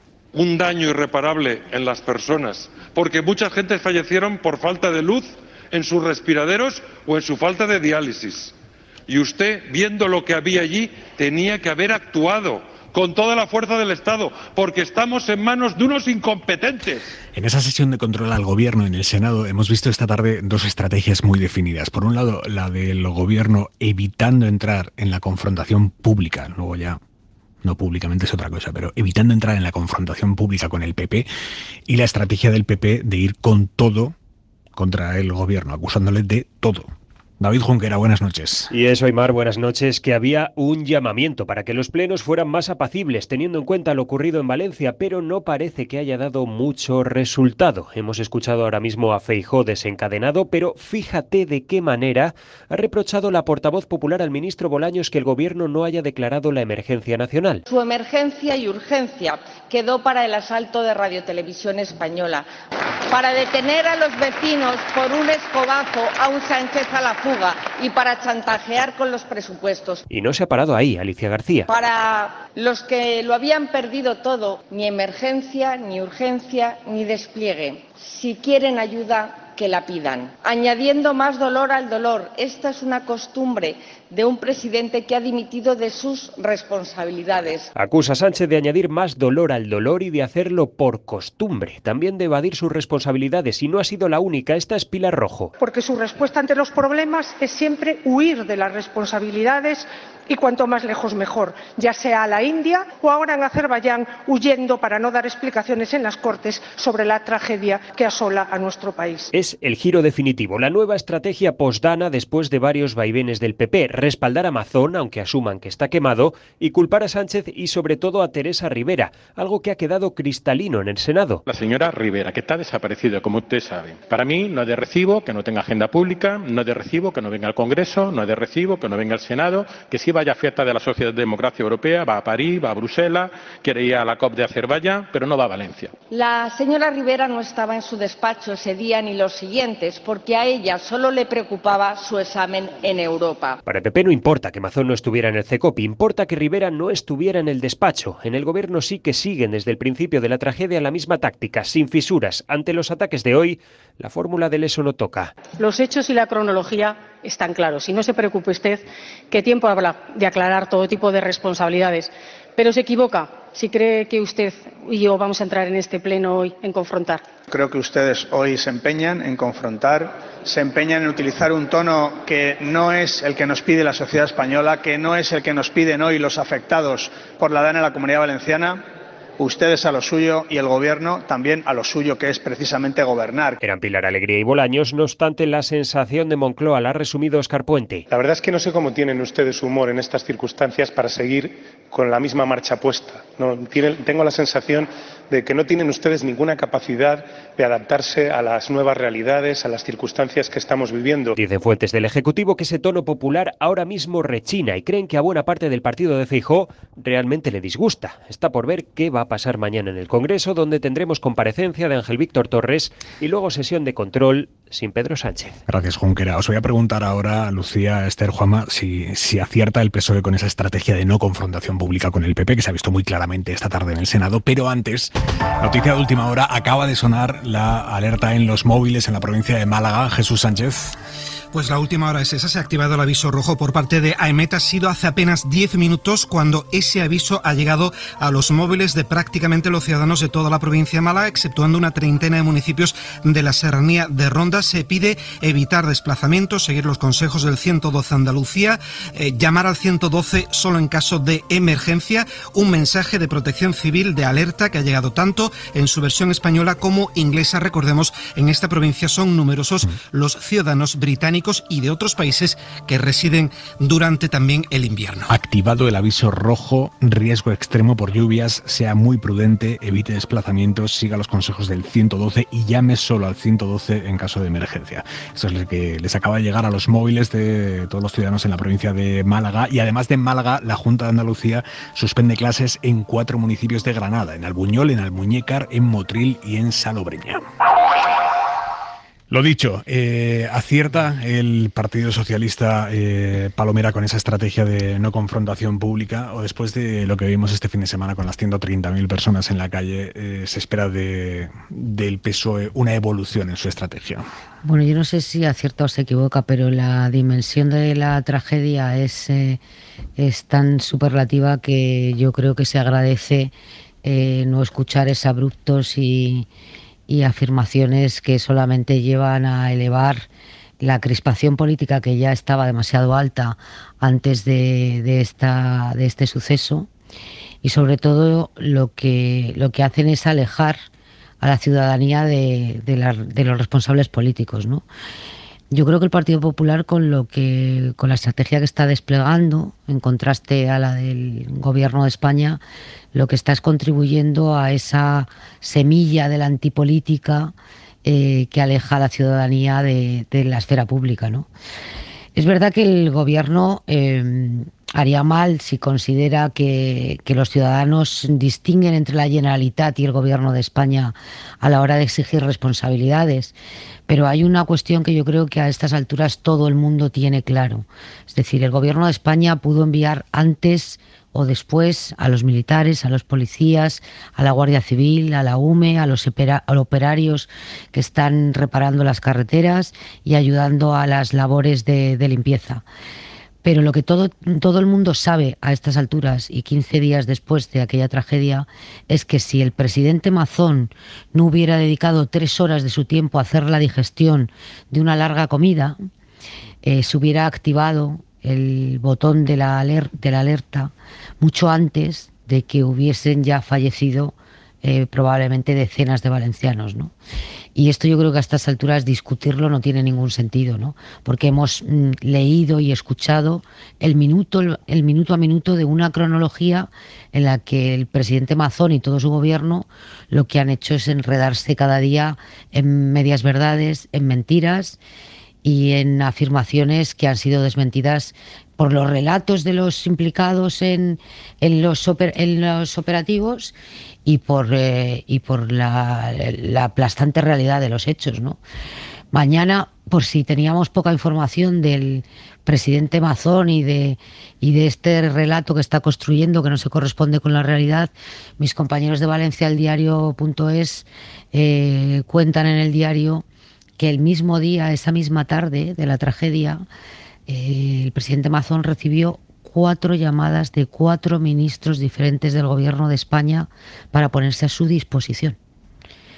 un daño irreparable en las personas, porque mucha gente fallecieron por falta de luz en sus respiraderos o en su falta de diálisis. Y usted, viendo lo que había allí, tenía que haber actuado con toda la fuerza del Estado, porque estamos en manos de unos incompetentes. En esa sesión de control al gobierno en el Senado hemos visto esta tarde dos estrategias muy definidas. Por un lado, la del gobierno evitando entrar en la confrontación pública, luego ya no públicamente es otra cosa, pero evitando entrar en la confrontación pública con el PP, y la estrategia del PP de ir con todo contra el gobierno, acusándole de todo. David Junquera, buenas noches. Y eso, Aimar, buenas noches, que había un llamamiento para que los plenos fueran más apacibles, teniendo en cuenta lo ocurrido en Valencia, pero no parece que haya dado mucho resultado. Hemos escuchado ahora mismo a Feijóo desencadenado, pero fíjate de qué manera ha reprochado la portavoz popular al ministro Bolaños que el gobierno no haya declarado la emergencia nacional. Su emergencia y urgencia quedó para el asalto de Radiotelevisión Española, para detener a los vecinos por un escobazo a un Sánchez a la fuga y para chantajear con los presupuestos. Y no se ha parado ahí, Alicia García. Para los que lo habían perdido todo, ni emergencia, ni urgencia, ni despliegue. Si quieren ayuda, que la pidan, añadiendo más dolor al dolor. Esta es una costumbre de un presidente que ha dimitido de sus responsabilidades. Acusa a Sánchez de añadir más dolor al dolor y de hacerlo por costumbre, también de evadir sus responsabilidades, y no ha sido la única. Esta es Pilar Rojo. Porque su respuesta ante los problemas es siempre huir de las responsabilidades y cuanto más lejos mejor, ya sea a la India o ahora en Azerbaiyán, huyendo para no dar explicaciones en las Cortes sobre la tragedia que asola a nuestro país. Es el giro definitivo, la nueva estrategia postdana después de varios vaivenes del PP, respaldar a Mazón, aunque asuman que está quemado, y culpar a Sánchez y sobre todo a Teresa Rivera, algo que ha quedado cristalino en el Senado. La señora Rivera, que está desaparecida, como usted sabe. Para mí no es de recibo que no tenga agenda pública, no es de recibo que no venga al Congreso, no es de recibo que no venga al Senado, que sí vaya a fiesta de la Socialdemocracia Europea, va a París, va a Bruselas, quiere ir a la COP de Azerbaiyán, pero no va a Valencia. La señora Rivera no estaba en su despacho ese día ni los siguientes, porque a ella solo le preocupaba su examen en Europa. Para el PP no importa que Mazón no estuviera en el CECOPI, importa que Rivera no estuviera en el despacho. En el gobierno sí que siguen desde el principio de la tragedia la misma táctica, sin fisuras. Ante los ataques de hoy, la fórmula del eso no toca. Los hechos y la cronología están claros, y no se preocupe usted, que tiempo habrá de aclarar todo tipo de responsabilidades. Pero se equivoca si cree que usted y yo vamos a entrar en este pleno hoy en confrontar. Creo que ustedes hoy se empeñan en confrontar, se empeñan en utilizar un tono que no es el que nos pide la sociedad española, que no es el que nos piden hoy los afectados por la DANA en la Comunidad Valenciana. Ustedes a lo suyo y el Gobierno también a lo suyo, que es precisamente gobernar. Eran Pilar Alegría y Bolaños, no obstante la sensación de Moncloa la ha resumido Óscar Puente. La verdad es que no sé cómo tienen ustedes humor en estas circunstancias para seguir con la misma marcha puesta. Tengo la sensación de que no tienen ustedes ninguna capacidad de adaptarse a las nuevas realidades, a las circunstancias que estamos viviendo. Dicen fuentes del Ejecutivo que ese tono popular ahora mismo rechina y creen que a buena parte del partido de Feijóo realmente le disgusta. Está por ver qué va a pasar mañana en el Congreso, donde tendremos comparecencia de Ángel Víctor Torres y luego sesión de control sin Pedro Sánchez. Gracias, Junquera. Os voy a preguntar ahora, Lucía, Esther, Juanma, si acierta el PSOE con esa estrategia de no confrontación pública con el PP, que se ha visto muy claramente esta tarde en el Senado. Pero antes, noticia de última hora, acaba de sonar la alerta en los móviles en la provincia de Málaga. Jesús Sánchez. Pues la última hora es esa, se ha activado el aviso rojo por parte de AEMET. Ha sido hace apenas 10 minutos cuando ese aviso ha llegado a los móviles de prácticamente los ciudadanos de toda la provincia de Málaga, exceptuando una treintena de municipios de la serranía de Ronda. Se pide evitar desplazamientos, seguir los consejos del 112 Andalucía, llamar al 112 solo en caso de emergencia. Un mensaje de protección civil de alerta que ha llegado tanto en su versión española como inglesa. Recordemos, en esta provincia son numerosos los ciudadanos británicos y de otros países que residen durante también el invierno. Activado el aviso rojo, riesgo extremo por lluvias, sea muy prudente, evite desplazamientos, siga los consejos del 112 y llame solo al 112 en caso de emergencia. Esto es lo que les acaba de llegar a los móviles de todos los ciudadanos en la provincia de Málaga. Y además de Málaga, la Junta de Andalucía suspende clases en 4 municipios de Granada, en Albuñol, en Almuñécar, en Motril y en Salobreña. Lo dicho, acierta el Partido Socialista Palomera con esa estrategia de no confrontación pública, o después de lo que vimos este fin de semana con las 130.000 personas en la calle, se espera del PSOE una evolución en su estrategia? Bueno, yo no sé si acierta o se equivoca, pero la dimensión de la tragedia es tan superlativa que yo creo que se agradece no escuchar exabruptos y afirmaciones que solamente llevan a elevar la crispación política, que ya estaba demasiado alta antes de este suceso, y sobre todo lo que hacen es alejar a la ciudadanía de los responsables políticos, ¿no? Yo creo que el Partido Popular, con la estrategia que está desplegando, en contraste a la del Gobierno de España, lo que está es contribuyendo a esa semilla de la antipolítica que aleja a la ciudadanía de la esfera pública, ¿no? Es verdad que el Gobierno haría mal si considera que los ciudadanos distinguen entre la Generalitat y el Gobierno de España a la hora de exigir responsabilidades. Pero hay una cuestión que yo creo que a estas alturas todo el mundo tiene claro. Es decir, el Gobierno de España pudo enviar antes o después a los militares, a los policías, a la Guardia Civil, a la UME, a los operarios que están reparando las carreteras y ayudando a las labores de limpieza. Pero lo que todo el mundo sabe a estas alturas y 15 días después de aquella tragedia es que si el presidente Mazón no hubiera dedicado 3 horas de su tiempo a hacer la digestión de una larga comida, se hubiera activado el botón de la alerta mucho antes de que hubiesen ya fallecido probablemente decenas de valencianos, ¿no? Y esto yo creo que a estas alturas discutirlo no tiene ningún sentido, ¿no? Porque hemos leído y escuchado el minuto a minuto de una cronología en la que el presidente Mazón y todo su gobierno lo que han hecho es enredarse cada día en medias verdades, en mentiras y en afirmaciones que han sido desmentidas por los relatos de los implicados en los operativos y por la aplastante realidad de los hechos, ¿no? Mañana, por si teníamos poca información del presidente Mazón y de este relato que está construyendo, que no se corresponde con la realidad, mis compañeros de Valencia, el diario.es, cuentan en el diario que el mismo día, esa misma tarde de la tragedia, el presidente Mazón recibió 4 llamadas de 4 ministros diferentes del Gobierno de España para ponerse a su disposición.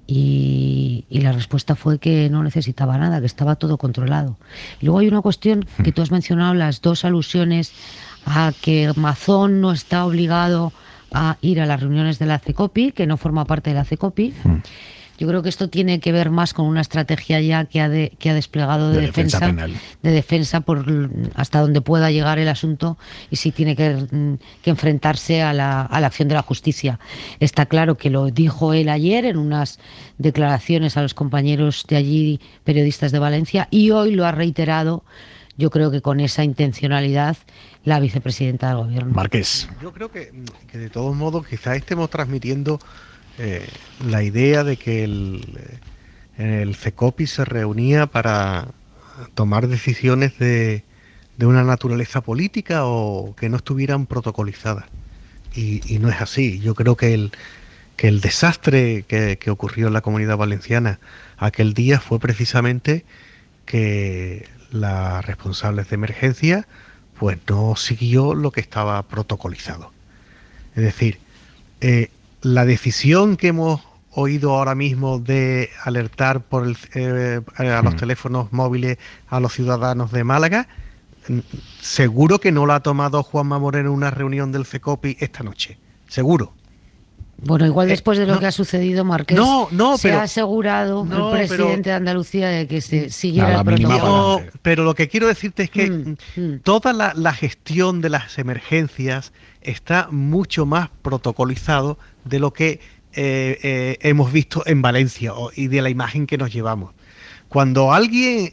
Y la respuesta fue que no necesitaba nada, que estaba todo controlado. Y luego hay una cuestión que tú has mencionado, las dos alusiones a que Mazón no está obligado a ir a las reuniones de la CECOPI, que no forma parte de la CECOPI. Yo creo que esto tiene que ver más con una estrategia ya que ha desplegado de defensa por hasta donde pueda llegar el asunto, y sí tiene que enfrentarse a la acción de la justicia. Está claro que lo dijo él ayer en unas declaraciones a los compañeros de allí, periodistas de Valencia, y hoy lo ha reiterado, yo creo que con esa intencionalidad, la vicepresidenta del Gobierno. Márquez. Yo creo que de todos modos quizás estemos transmitiendo la idea de que el CECOPI se reunía para tomar decisiones de una naturaleza política o que no estuvieran protocolizadas. Y no es así. Yo creo que el desastre que ocurrió en la Comunidad Valenciana aquel día fue precisamente que las responsables de emergencia pues no siguió lo que estaba protocolizado. Es decir, la decisión que hemos oído ahora mismo de alertar por a los teléfonos móviles a los ciudadanos de Málaga, seguro que no la ha tomado Juanma Moreno en una reunión del CECOPI esta noche. Seguro. Bueno, igual después de lo que ha sucedido, Márquez, se ha asegurado el presidente de Andalucía de que se siguiera el protocolo. Pero lo que quiero decirte es que toda la gestión de las emergencias está mucho más protocolizado de lo que hemos visto en Valencia y de la imagen que nos llevamos. Cuando alguien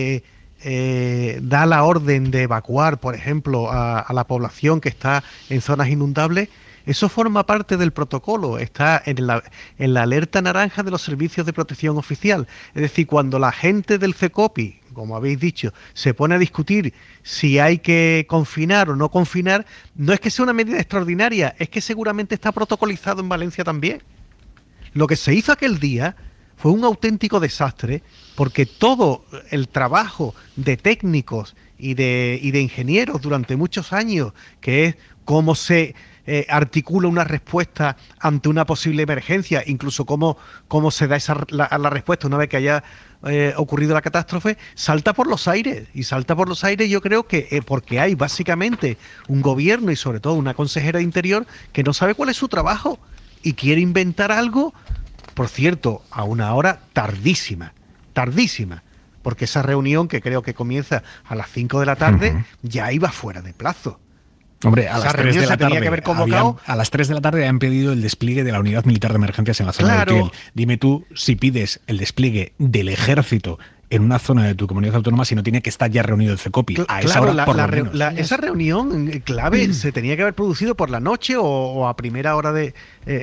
da la orden de evacuar, por ejemplo, a la población que está en zonas inundables, eso forma parte del protocolo, está en la alerta naranja de los servicios de protección oficial. Es decir, cuando la gente del CECOPI, como habéis dicho, se pone a discutir si hay que confinar o no confinar, no es que sea una medida extraordinaria, es que seguramente está protocolizado en Valencia también. Lo que se hizo aquel día fue un auténtico desastre, porque todo el trabajo de técnicos y de ingenieros durante muchos años, que es cómo se articula una respuesta ante una posible emergencia, incluso cómo se da la respuesta una vez que haya ocurrido la catástrofe, salta por los aires. Y salta por los aires, yo creo que porque hay básicamente un gobierno y sobre todo una consejera de Interior que no sabe cuál es su trabajo y quiere inventar algo, por cierto, a una hora tardísima, porque esa reunión, que creo que comienza a las 5 de la tarde, ya iba fuera de plazo. Hombre, a las 3 de la tarde a las 3 de la tarde han pedido el despliegue de la unidad militar de emergencias en la zona de Utiel. Dime tú si pides el despliegue del ejército en una zona de tu comunidad autónoma si no tiene que estar ya reunido el CECOPI. A esa hora, por lo menos. Esa reunión clave se tenía que haber producido por la noche o a primera hora de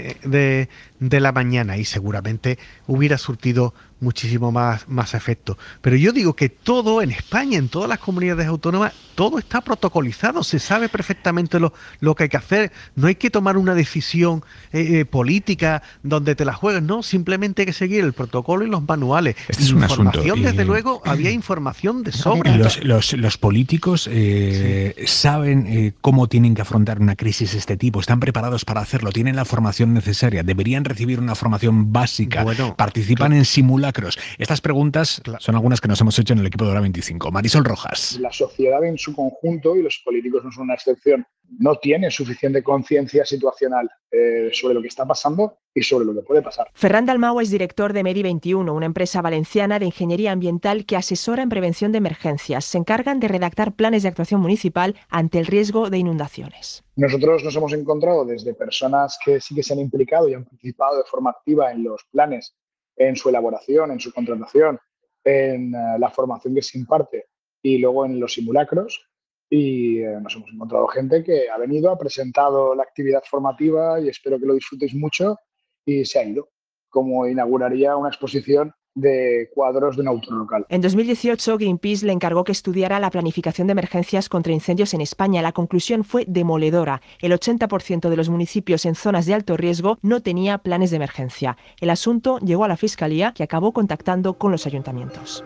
la mañana, y seguramente hubiera surtido muchísimo más efecto. Pero yo digo que todo en España, en todas las comunidades autónomas, todo está protocolizado, se sabe perfectamente lo que hay que hacer. No hay que tomar una decisión política donde te la juegues, no, simplemente hay que seguir el protocolo y los manuales. Este es un asunto. Desde luego, había información de sobra. Los políticos saben cómo tienen que afrontar una crisis de este tipo, están preparados para hacerlo, tienen la formación necesaria, deberían recibir una formación básica, participan en simulacros. Estas preguntas son algunas que nos hemos hecho en el equipo de Hora 25. Marisol Rojas. La sociedad en su conjunto, y los políticos no son una excepción, no tienen suficiente conciencia situacional sobre lo que está pasando y sobre lo que puede pasar. Ferran Dalmau es director de Medi 21, una empresa valenciana de ingeniería ambiental que asesora en prevención de emergencias. Se encargan de redactar planes de actuación municipal ante el riesgo de inundaciones. Nosotros nos hemos encontrado desde personas que sí que se han implicado y han participado de forma activa en los planes, en su elaboración, en su contratación, en la formación que se imparte y luego en los simulacros. Y nos hemos encontrado gente que ha venido, ha presentado la actividad formativa y espero que lo disfrutéis mucho, y se ha ido, como inauguraría una exposición de cuadros de un autor local. En 2018, Greenpeace le encargó que estudiara la planificación de emergencias contra incendios en España. La conclusión fue demoledora. El 80% de los municipios en zonas de alto riesgo no tenía planes de emergencia. El asunto llegó a la Fiscalía, que acabó contactando con los ayuntamientos.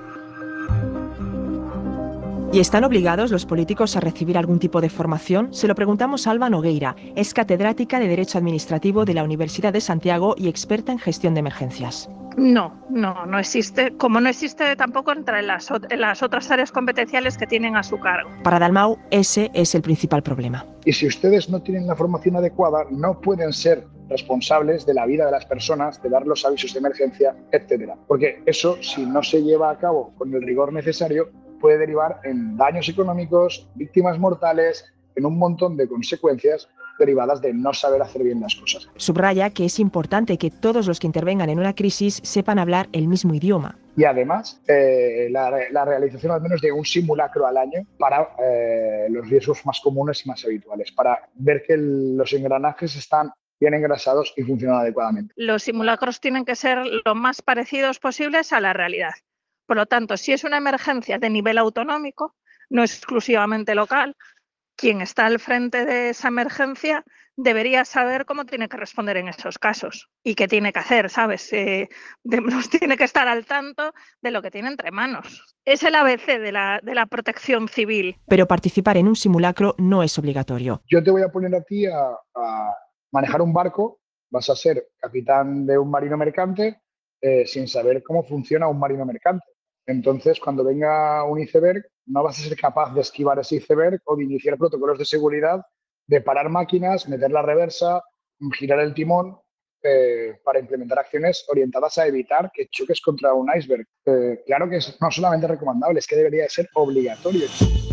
¿Y están obligados los políticos a recibir algún tipo de formación? Se lo preguntamos a Alba Nogueira. Es catedrática de Derecho Administrativo de la Universidad de Santiago y experta en gestión de emergencias. No existe, como no existe tampoco entre las otras áreas competenciales que tienen a su cargo. Para Dalmau, ese es el principal problema. Y si ustedes no tienen la formación adecuada, no pueden ser responsables de la vida de las personas, de dar los avisos de emergencia, etcétera. Porque eso, si no se lleva a cabo con el rigor necesario, puede derivar en daños económicos, víctimas mortales, en un montón de consecuencias derivadas de no saber hacer bien las cosas. Subraya que es importante que todos los que intervengan en una crisis sepan hablar el mismo idioma. Y además, la realización al menos de un simulacro al año para los riesgos más comunes y más habituales, para ver que los engranajes están bien engrasados y funcionan adecuadamente. Los simulacros tienen que ser lo más parecidos posibles a la realidad. Por lo tanto, si es una emergencia de nivel autonómico, no exclusivamente local, quien está al frente de esa emergencia debería saber cómo tiene que responder en esos casos y qué tiene que hacer, ¿sabes? Tiene que estar al tanto de lo que tiene entre manos. Es el ABC de la protección civil. Pero participar en un simulacro no es obligatorio. Yo te voy a poner a ti a manejar un barco, vas a ser capitán de un marino mercante sin saber cómo funciona un marino mercante. Entonces, cuando venga un iceberg, no vas a ser capaz de esquivar ese iceberg o de iniciar protocolos de seguridad, de parar máquinas, meter la reversa, girar el timón para implementar acciones orientadas a evitar que choques contra un iceberg. Claro que es no solamente recomendable, es que debería ser obligatorio.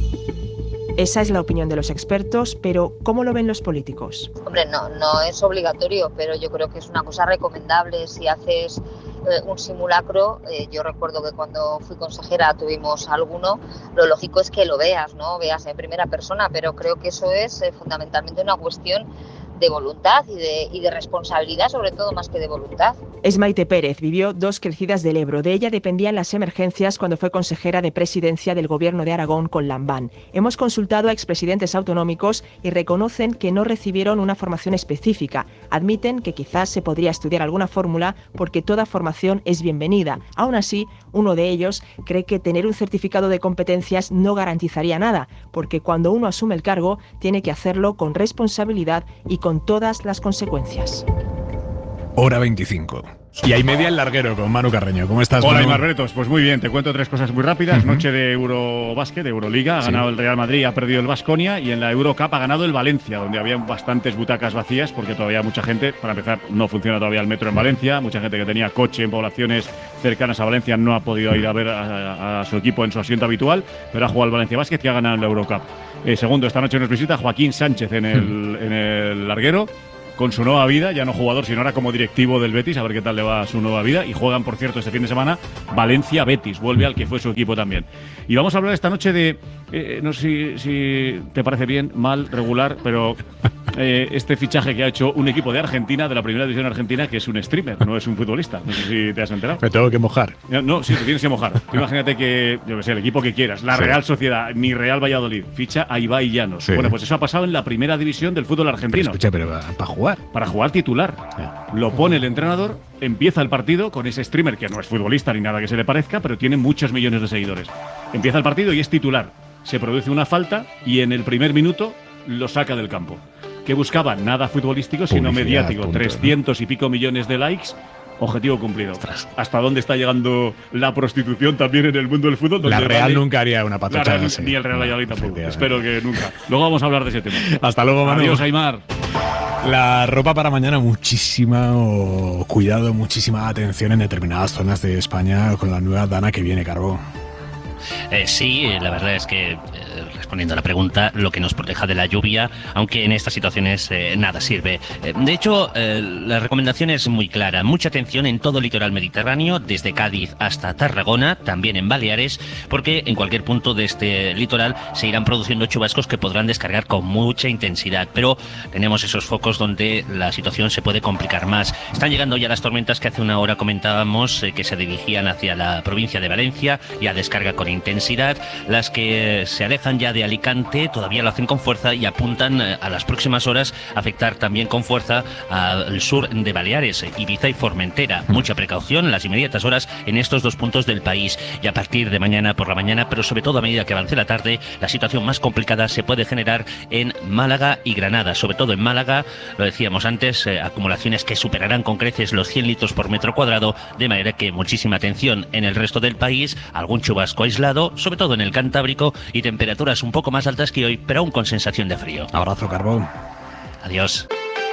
Esa es la opinión de los expertos, pero ¿cómo lo ven los políticos? Hombre, no es obligatorio, pero yo creo que es una cosa recomendable. Si haces un simulacro, yo recuerdo que cuando fui consejera tuvimos alguno, lo lógico es que lo veas, ¿no? Veas en primera persona, pero creo que eso es fundamentalmente una cuestión de voluntad y de responsabilidad, sobre todo más que de voluntad. Es Maite Pérez, vivió 2 crecidas del Ebro. De ella dependían las emergencias cuando fue consejera de presidencia del gobierno de Aragón con Lambán. Hemos consultado a expresidentes autonómicos y reconocen que no recibieron una formación específica. Admiten que quizás se podría estudiar alguna fórmula porque toda formación es bienvenida. Aún así, uno de ellos cree que tener un certificado de competencias no garantizaría nada, porque cuando uno asume el cargo tiene que hacerlo con responsabilidad y con todas las consecuencias. Hora 25. Y hay media el larguero con Manu Carreño. ¿Cómo estás, Hola, Manu? Aimar Bretos. Pues muy bien, te cuento 3 cosas muy rápidas. Noche de Eurobásquet, de Euroliga. Ha ganado el Real Madrid, ha perdido el Baskonia. Y en la Eurocup ha ganado el Valencia, donde había bastantes butacas vacías, porque todavía mucha gente, para empezar, no funciona todavía el metro en Valencia. Mucha gente que tenía coche en poblaciones cercanas a Valencia no ha podido ir a ver a su equipo en su asiento habitual, pero ha jugado el Valencia Basket y ha ganado en la Eurocup. Segundo, esta noche nos visita Joaquín Sánchez en el larguero, con su nueva vida, ya no jugador, sino ahora como directivo del Betis, a ver qué tal le va su nueva vida. Y juegan, por cierto, este fin de semana Valencia-Betis, vuelve al que fue su equipo también. Y vamos a hablar esta noche de, no sé si te parece bien, mal, regular, pero este fichaje que ha hecho un equipo de Argentina, de la primera división argentina, que es un streamer, no es un futbolista. No sé si te has enterado. Me tengo que mojar. No, sí, te tienes que mojar. Imagínate que, yo que sé, el equipo que quieras, la Real Sociedad, ni Real Valladolid, ficha a Ibai Llanos. Sí. Bueno, pues eso ha pasado en la primera división del fútbol argentino. Pero para jugar. Para jugar titular. Lo pone el entrenador, empieza el partido con ese streamer que no es futbolista ni nada que se le parezca, pero tiene muchos millones de seguidores. Empieza el partido y es titular. Se produce una falta y en el primer minuto lo saca del campo. ¿Qué buscaba? Nada futbolístico, sino mediático. 300 y pico millones de likes. Objetivo cumplido. Ostras. ¿Hasta dónde está llegando la prostitución también en el mundo del fútbol? La Real nunca haría una patochada así. Ni el Real Valladolid tampoco. Espero que nunca. Luego vamos a hablar de ese tema. Hasta luego, Manu. Adiós, Aimar. La ropa para mañana, muchísima cuidado, muchísima atención en determinadas zonas de España con la nueva Dana que viene, Carbó. Sí, la verdad es que, respondiendo a la pregunta, lo que nos proteja de la lluvia, aunque en estas situaciones nada sirve. De hecho, la recomendación es muy clara. Mucha atención en todo el litoral mediterráneo, desde Cádiz hasta Tarragona, también en Baleares, porque en cualquier punto de este litoral se irán produciendo chubascos que podrán descargar con mucha intensidad. Pero tenemos esos focos donde la situación se puede complicar más. Están llegando ya las tormentas que hace una hora comentábamos que se dirigían hacia la provincia de Valencia y a descarga con con intensidad. Las que se alejan ya de Alicante todavía lo hacen con fuerza y apuntan a las próximas horas a afectar también con fuerza al sur de Baleares, Ibiza y Formentera. Mucha precaución en las inmediatas horas en estos dos puntos del país. Y a partir de mañana por la mañana, pero sobre todo a medida que avance la tarde, la situación más complicada se puede generar en Málaga y Granada. Sobre todo en Málaga, lo decíamos antes, acumulaciones que superarán con creces los 100 litros por metro cuadrado, de manera que muchísima atención en el resto del país, algún chubasco aislado, sobre todo en el Cantábrico, y temperaturas un poco más altas que hoy, pero aún con sensación de frío. Abrazo, Carbón. Adiós.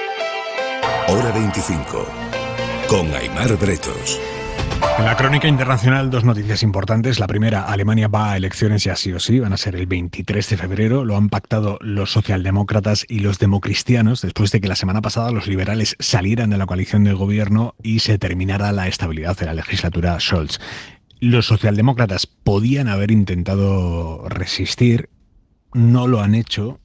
Hora 25, con Aimar Bretos. En la crónica internacional, dos noticias importantes. La primera, Alemania va a elecciones ya sí o sí, van a ser el 23 de febrero. Lo han pactado los socialdemócratas y los democristianos después de que la semana pasada los liberales salieran de la coalición de gobierno y se terminara la estabilidad de la legislatura Scholz. Los socialdemócratas podían haber intentado resistir, no lo han hecho.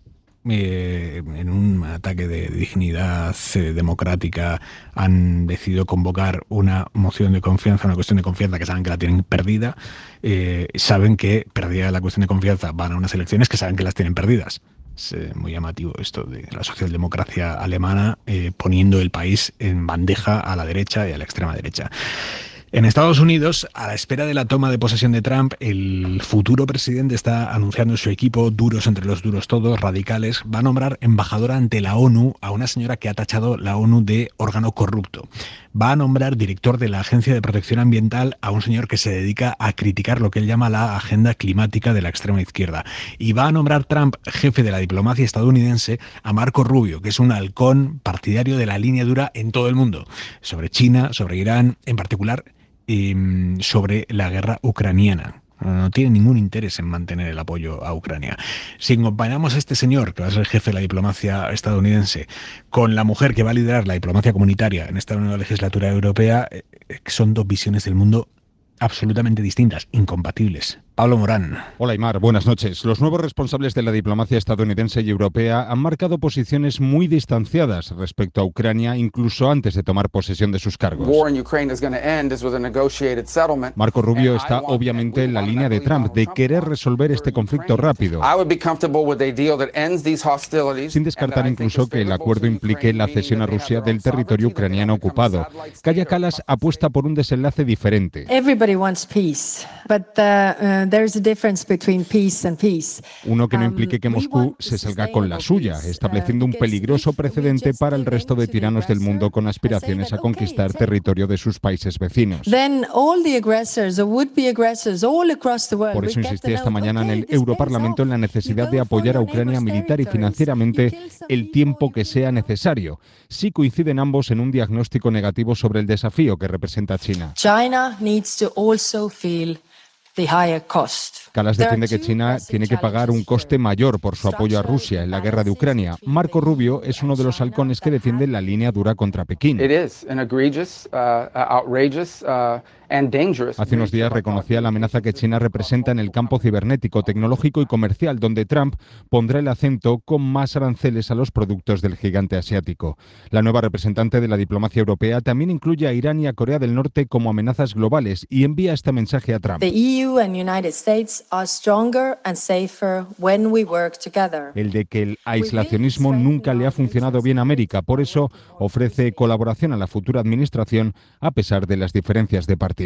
En un ataque de dignidad democrática han decidido convocar una moción de confianza, una cuestión de confianza que saben que la tienen perdida, saben que perdida la cuestión de confianza van a unas elecciones que saben que las tienen perdidas. Es muy llamativo esto de la socialdemocracia alemana poniendo el país en bandeja a la derecha y a la extrema derecha. En Estados Unidos, a la espera de la toma de posesión de Trump, el futuro presidente está anunciando en su equipo, duros entre los duros todos, radicales, va a nombrar embajadora ante la ONU a una señora que ha tachado la ONU de órgano corrupto. Va a nombrar director de la Agencia de Protección Ambiental a un señor que se dedica a criticar lo que él llama la agenda climática de la extrema izquierda. Y va a nombrar Trump jefe de la diplomacia estadounidense a Marco Rubio, que es un halcón partidario de la línea dura en todo el mundo, sobre China, sobre Irán, en particular sobre la guerra ucraniana. No tiene ningún interés en mantener el apoyo a Ucrania. Si acompañamos a este señor, que va a ser jefe de la diplomacia estadounidense, con la mujer que va a liderar la diplomacia comunitaria en esta nueva legislatura europea, son dos visiones del mundo absolutamente distintas, incompatibles. Pablo Morán. Hola, Aimar, buenas noches. Los nuevos responsables de la diplomacia estadounidense y europea han marcado posiciones muy distanciadas respecto a Ucrania, incluso antes de tomar posesión de sus cargos. Marco Rubio está obviamente en la línea de Trump, de querer resolver este conflicto rápido, sin descartar incluso que el acuerdo implique la cesión a Rusia del territorio ucraniano ocupado. Kaja Kallas apuesta por un desenlace diferente. Uno que no implique que Moscú se salga con la suya, estableciendo un peligroso precedente para el resto de tiranos del mundo con aspiraciones a conquistar territorio de sus países vecinos. Por eso insistí esta mañana en el Europarlamento en la necesidad de apoyar a Ucrania militar y financieramente el tiempo que sea necesario. Sí coinciden ambos en un diagnóstico negativo sobre el desafío que representa China. Kallas defiende que China tiene que pagar un coste mayor por su apoyo a Rusia en la guerra de Ucrania. Marco Rubio es uno de los halcones que defiende la línea dura contra Pekín. Hace unos días reconocía la amenaza que China representa en el campo cibernético, tecnológico y comercial, donde Trump pondrá el acento con más aranceles a los productos del gigante asiático. La nueva representante de la diplomacia europea también incluye a Irán y a Corea del Norte como amenazas globales y envía este mensaje a Trump. El de que el aislacionismo nunca le ha funcionado bien a América, por eso ofrece colaboración a la futura administración a pesar de las diferencias de partido.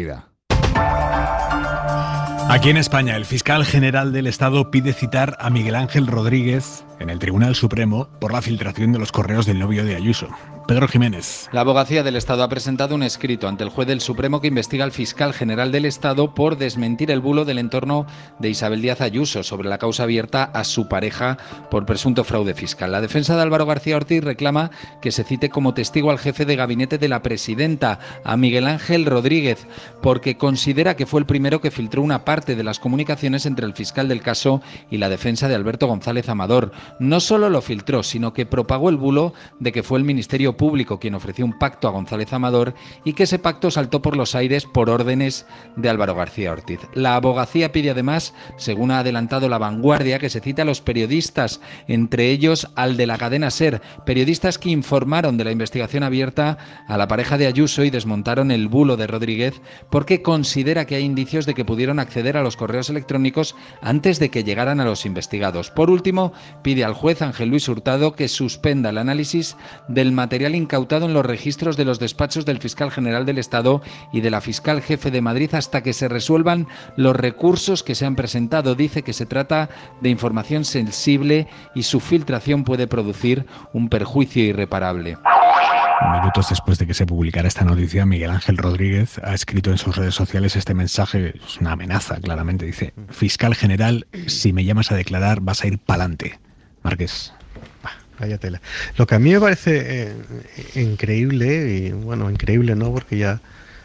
Aquí en España, el fiscal general del Estado pide citar a Miguel Ángel Rodríguez en el Tribunal Supremo por la filtración de los correos del novio de Ayuso. Pedro Jiménez. La Abogacía del Estado ha presentado un escrito ante el juez del Supremo que investiga al fiscal general del Estado por desmentir el bulo del entorno de Isabel Díaz Ayuso sobre la causa abierta a su pareja por presunto fraude fiscal. La defensa de Álvaro García Ortiz reclama que se cite como testigo al jefe de gabinete de la presidenta, a Miguel Ángel Rodríguez, porque considera que fue el primero que filtró una parte de las comunicaciones entre el fiscal del caso y la defensa de Alberto González Amador. no solo lo filtró, sino que propagó el bulo de que fue el Ministerio Público quien ofreció un pacto a González Amador y que ese pacto saltó por los aires por órdenes de Álvaro García Ortiz. La abogacía pide además, según ha adelantado La Vanguardia, que se cite a los periodistas, entre ellos al de la cadena SER, periodistas que informaron de la investigación abierta a la pareja de Ayuso y desmontaron el bulo de Rodríguez porque considera que hay indicios de que pudieron acceder a los correos electrónicos antes de que llegaran a los investigados. Por último, pide al juez Ángel Luis Hurtado que suspenda el análisis del material incautado en los registros de los despachos del fiscal general del Estado y de la fiscal jefe de Madrid hasta que se resuelvan los recursos que se han presentado. Dice que se trata de información sensible y su filtración puede producir un perjuicio irreparable. Minutos después de que se publicara esta noticia, Miguel Ángel Rodríguez ha escrito en sus redes sociales este mensaje, es una amenaza claramente, dice: fiscal general, si me llamas a declarar vas a ir pa'lante. Márquez. Vaya tela. Lo que a mí me parece increíble, y bueno, increíble no, porque ya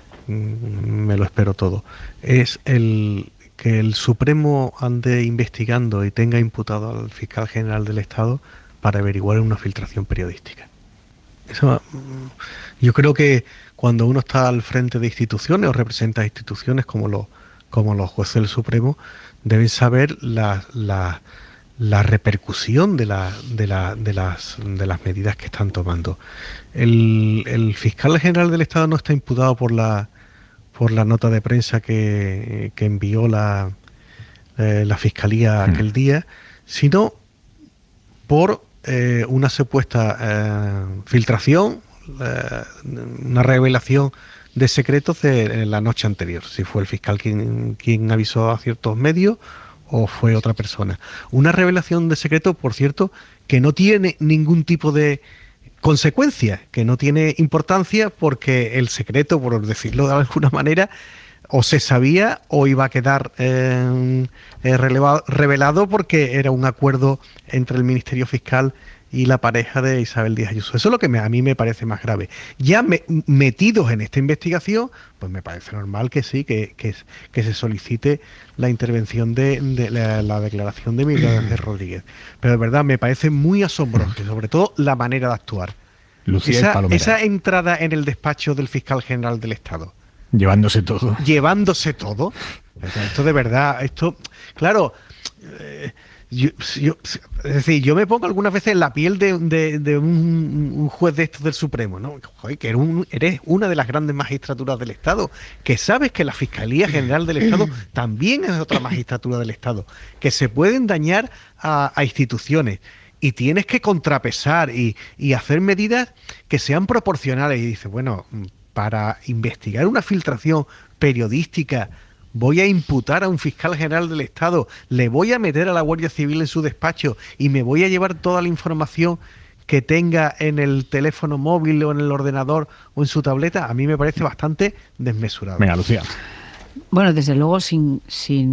me lo espero todo, es que el Supremo ande investigando y tenga imputado al fiscal general del Estado para averiguar una filtración periodística. Eso, yo creo que cuando uno está al frente de instituciones o representa instituciones como los jueces del Supremo, deben saber la repercusión de las medidas que están tomando. El fiscal general del Estado no está imputado por la nota de prensa que envió la Fiscalía aquel día, sino por una supuesta filtración, una revelación de secretos de la noche anterior, si fue el fiscal quien avisó a ciertos medios o fue otra persona. Una revelación de secreto, por cierto, que no tiene ningún tipo de consecuencia, que no tiene importancia porque el secreto, por decirlo de alguna manera, o se sabía o iba a quedar revelado porque era un acuerdo entre el Ministerio Fiscal y la pareja de Isabel Díaz Ayuso. Eso es lo que a mí me parece más grave. Ya metidos en esta investigación, pues me parece normal que sí, que se solicite la intervención de la declaración de Miguel Ángel Rodríguez. Pero de verdad me parece muy asombroso, sobre todo la manera de actuar. Esa entrada en el despacho del fiscal general del Estado. Llevándose todo. Esto de verdad, claro, es decir, yo me pongo algunas veces en la piel de un juez de estos del Supremo, ¿no? Joder, que eres una de las grandes magistraturas del Estado, que sabes que la Fiscalía General del Estado también es otra magistratura del Estado, que se pueden dañar a instituciones. Y tienes que contrapesar y hacer medidas que sean proporcionales. Y dices, bueno, para investigar una filtración periodística voy a imputar a un fiscal general del Estado, le voy a meter a la Guardia Civil en su despacho y me voy a llevar toda la información que tenga en el teléfono móvil o en el ordenador o en su tableta. A mí me parece bastante desmesurado. Venga, Lucía. Bueno, desde luego sin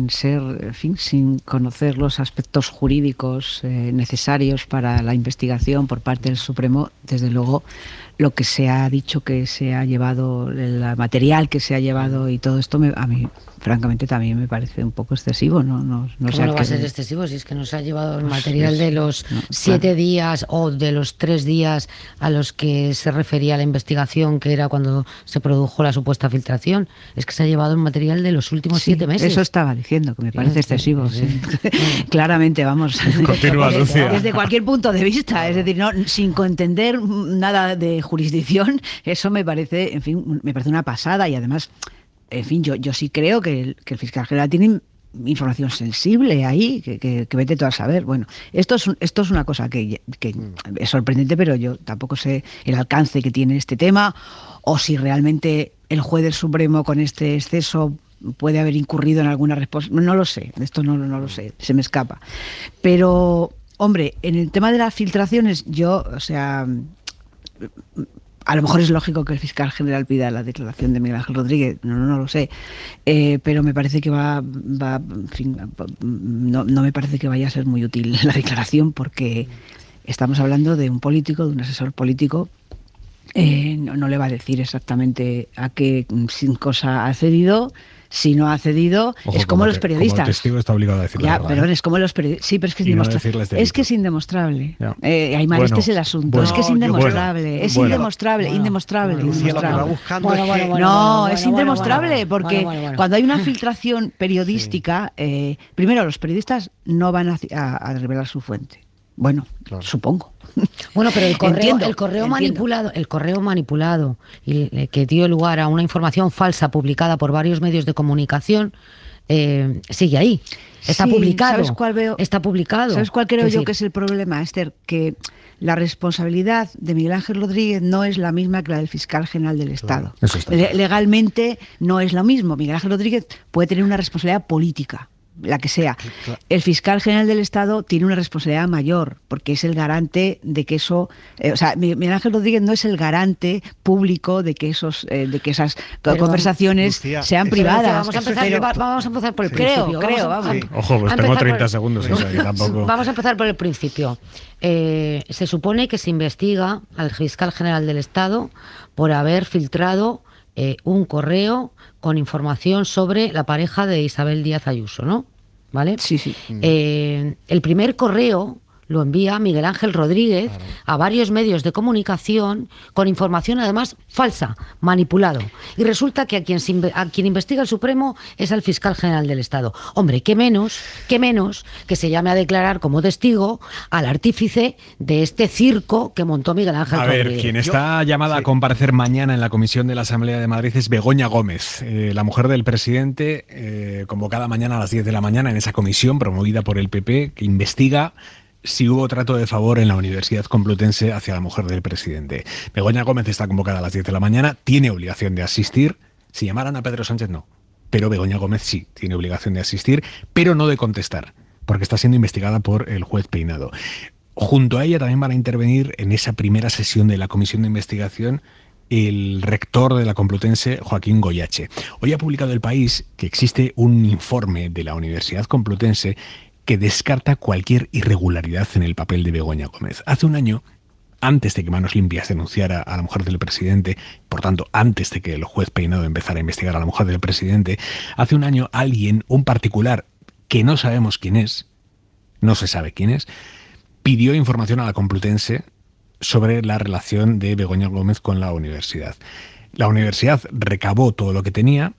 conocer los aspectos jurídicos necesarios para la investigación por parte del Supremo, desde luego lo que se ha dicho que se ha llevado, el material que se ha llevado y todo esto, a mí francamente también me parece un poco excesivo. No ¿Cómo no va a ser excesivo si es que nos ha llevado el material de los 7 días o de los 3 días a los que se refería la investigación, que era cuando se produjo la supuesta filtración? Es que se ha llevado el material de los últimos 7 meses. Eso estaba diciendo, que me parece excesivo. Sí. Claramente, vamos. Continúa, Lucía. Desde cualquier punto de vista, es decir, sin entender nada de jurisdicción, eso me parece, en fin, me parece una pasada. Y además, en fin, yo sí creo que el fiscal general tiene información sensible ahí, que vete tú a saber. Bueno, esto es una cosa que es sorprendente, pero yo tampoco sé el alcance que tiene este tema, o si realmente el juez del Supremo con este exceso puede haber incurrido en alguna respuesta. No lo sé, esto no lo sé, se me escapa. Pero, hombre, en el tema de las filtraciones, a lo mejor es lógico que el fiscal general pida la declaración de Miguel Ángel Rodríguez, no lo sé, pero me parece que en fin, no me parece que vaya a ser muy útil la declaración, porque estamos hablando de un político, de un asesor político. No le va a decir exactamente a qué cosa ha accedido, Si no ha cedido, Ojo, es como los periodistas. Como testigo está obligado a decir la verdad. Pero es como los periodistas. Sí, pero es que es indemostrable. Es que es indemostrable. Aymar, este es el asunto. Es que es indemostrable. Es indemostrable. No, es indemostrable porque cuando hay una filtración periodística, primero los periodistas no van a revelar su fuente. Bueno, supongo. Bueno, pero el correo manipulado y que dio lugar a una información falsa publicada por varios medios de comunicación sigue ahí. Está publicado. ¿Sabes cuál veo? Está publicado. ¿Sabes cuál creo yo que es el problema, Esther? Que la responsabilidad de Miguel Ángel Rodríguez no es la misma que la del fiscal general del Estado. Legalmente no es lo mismo. Miguel Ángel Rodríguez puede tener una responsabilidad política, la que sea. El fiscal general del Estado tiene una responsabilidad mayor, porque es el garante de que eso... Miguel Ángel Rodríguez no es el garante público de que esas conversaciones sean privadas. Vamos a empezar por el principio. Ojo, pues tengo 30 segundos. Tampoco... Vamos a empezar por el principio. Se supone que se investiga al fiscal general del Estado por haber filtrado un correo con información sobre la pareja de Isabel Díaz Ayuso, ¿no? ¿Vale? Sí. El primer correo lo envía Miguel Ángel Rodríguez a varios medios de comunicación con información además falsa, manipulado. Y resulta que a quien investiga el Supremo es al fiscal general del Estado. Hombre, qué menos que se llame a declarar como testigo al artífice de este circo que montó Miguel Ángel Rodríguez. A ver, quien está llamada a comparecer mañana en la comisión de la Asamblea de Madrid es Begoña Gómez, la mujer del presidente, convocada mañana a las 10 de la mañana en esa comisión promovida por el PP que investiga si hubo trato de favor en la Universidad Complutense hacia la mujer del presidente. Begoña Gómez está convocada a las 10 de la mañana, tiene obligación de asistir. Si llamaran a Pedro Sánchez, no. Pero Begoña Gómez sí, tiene obligación de asistir, pero no de contestar, porque está siendo investigada por el juez Peinado. Junto a ella también van a intervenir en esa primera sesión de la comisión de investigación el rector de la Complutense, Joaquín Goyache. Hoy ha publicado El País que existe un informe de la Universidad Complutense que descarta cualquier irregularidad en el papel de Begoña Gómez. Hace un año, antes de que Manos Limpias denunciara a la mujer del presidente, por tanto, antes de que el juez Peinado empezara a investigar a la mujer del presidente, hace un año un particular, que no sabemos quién es, no se sabe quién es, pidió información a la Complutense sobre la relación de Begoña Gómez con la universidad. La universidad recabó todo lo que tenía,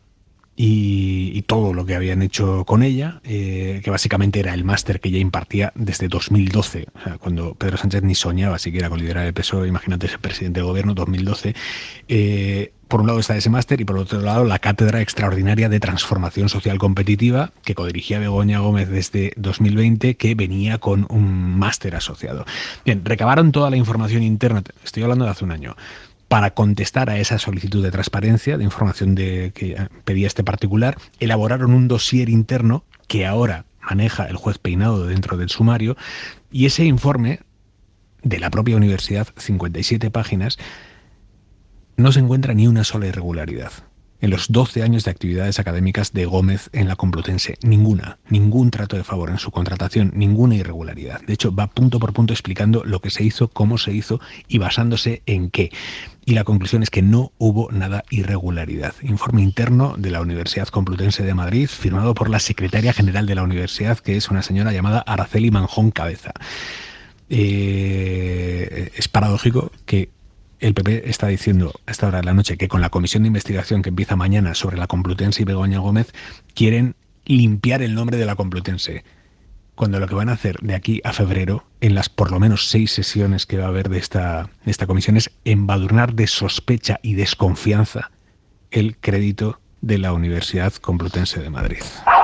y todo lo que habían hecho con ella, que básicamente era el máster que ella impartía desde 2012, o sea, cuando Pedro Sánchez ni soñaba siquiera con liderar el PSOE, imagínate ser presidente de gobierno, 2012. Por un lado está ese máster y por otro lado la Cátedra Extraordinaria de Transformación Social Competitiva, que codirigía Begoña Gómez desde 2020, que venía con un máster asociado. Bien, recabaron toda la información interna, estoy hablando de hace un año, para contestar a esa solicitud de transparencia, de información que pedía este particular. Elaboraron un dossier interno que ahora maneja el juez Peinado dentro del sumario, y ese informe de la propia universidad, 57 páginas, no se encuentra ni una sola irregularidad. En los 12 años de actividades académicas de Gómez en la Complutense, ningún trato de favor en su contratación, ninguna irregularidad. De hecho, va punto por punto explicando lo que se hizo, cómo se hizo y basándose en qué. Y la conclusión es que no hubo nada irregularidad. Informe interno de la Universidad Complutense de Madrid, firmado por la secretaria general de la universidad, que es una señora llamada Araceli Manjón Cabeza. Es paradójico que el PP está diciendo a esta hora de la noche que con la comisión de investigación que empieza mañana sobre la Complutense y Begoña Gómez quieren limpiar el nombre de la Complutense, cuando lo que van a hacer de aquí a febrero, en las por lo menos 6 sesiones que va a haber de esta comisión, es embadurnar de sospecha y desconfianza el crédito de la Universidad Complutense de Madrid.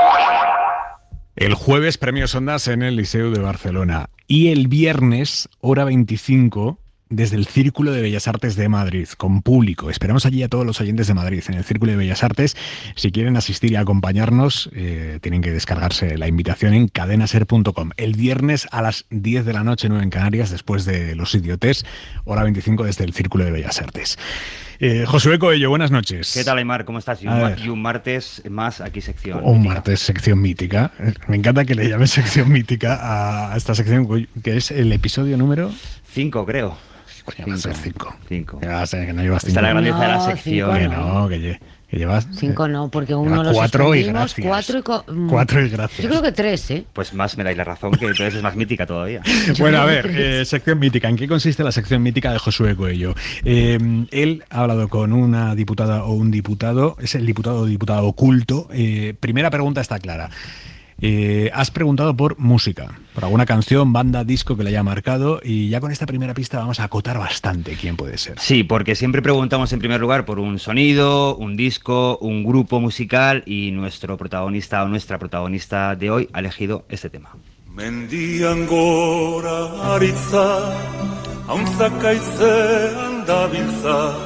El jueves, premios Ondas en el Liceu de Barcelona. Y el viernes, hora 25... desde el Círculo de Bellas Artes de Madrid, con público. Esperamos allí a todos los oyentes de Madrid en el Círculo de Bellas Artes. Si quieren asistir y acompañarnos, tienen que descargarse la invitación en cadenaser.com. El viernes a las 10 de la noche, 9 en Canarias, después de los idiotes, hora 25 desde el Círculo de Bellas Artes. Josué Coello, buenas noches. ¿Qué tal, Aymar? ¿Cómo estás? Y un martes más aquí sección Un mítica. Martes sección mítica. Me encanta que le llames sección mítica a esta sección, que es el episodio número 5, creo. Coño, va a ser 5. 5. Que no llevas 5. Está la grandeza de la sección. Cinco no, que llevas 5 no, porque uno los 4 y suspendimos, gracias. 4 y gracias. Yo creo que 3, ¿eh? Pues más me dais la razón, que entonces es más mítica todavía. Bueno, a ver, sección mítica. ¿En qué consiste la sección mítica de Josué Coello? Él ha hablado con una diputada o un diputado, es el diputado o diputada oculto. Primera pregunta está clara. Has preguntado por música, por alguna canción, banda, disco que le haya marcado, y ya con esta primera pista vamos a acotar bastante quién puede ser. Sí, porque siempre preguntamos en primer lugar por un sonido, un disco, un grupo musical, y nuestro protagonista o nuestra protagonista de hoy ha elegido este tema. Mendian gora aritza, hauntzakaizean dabiltza.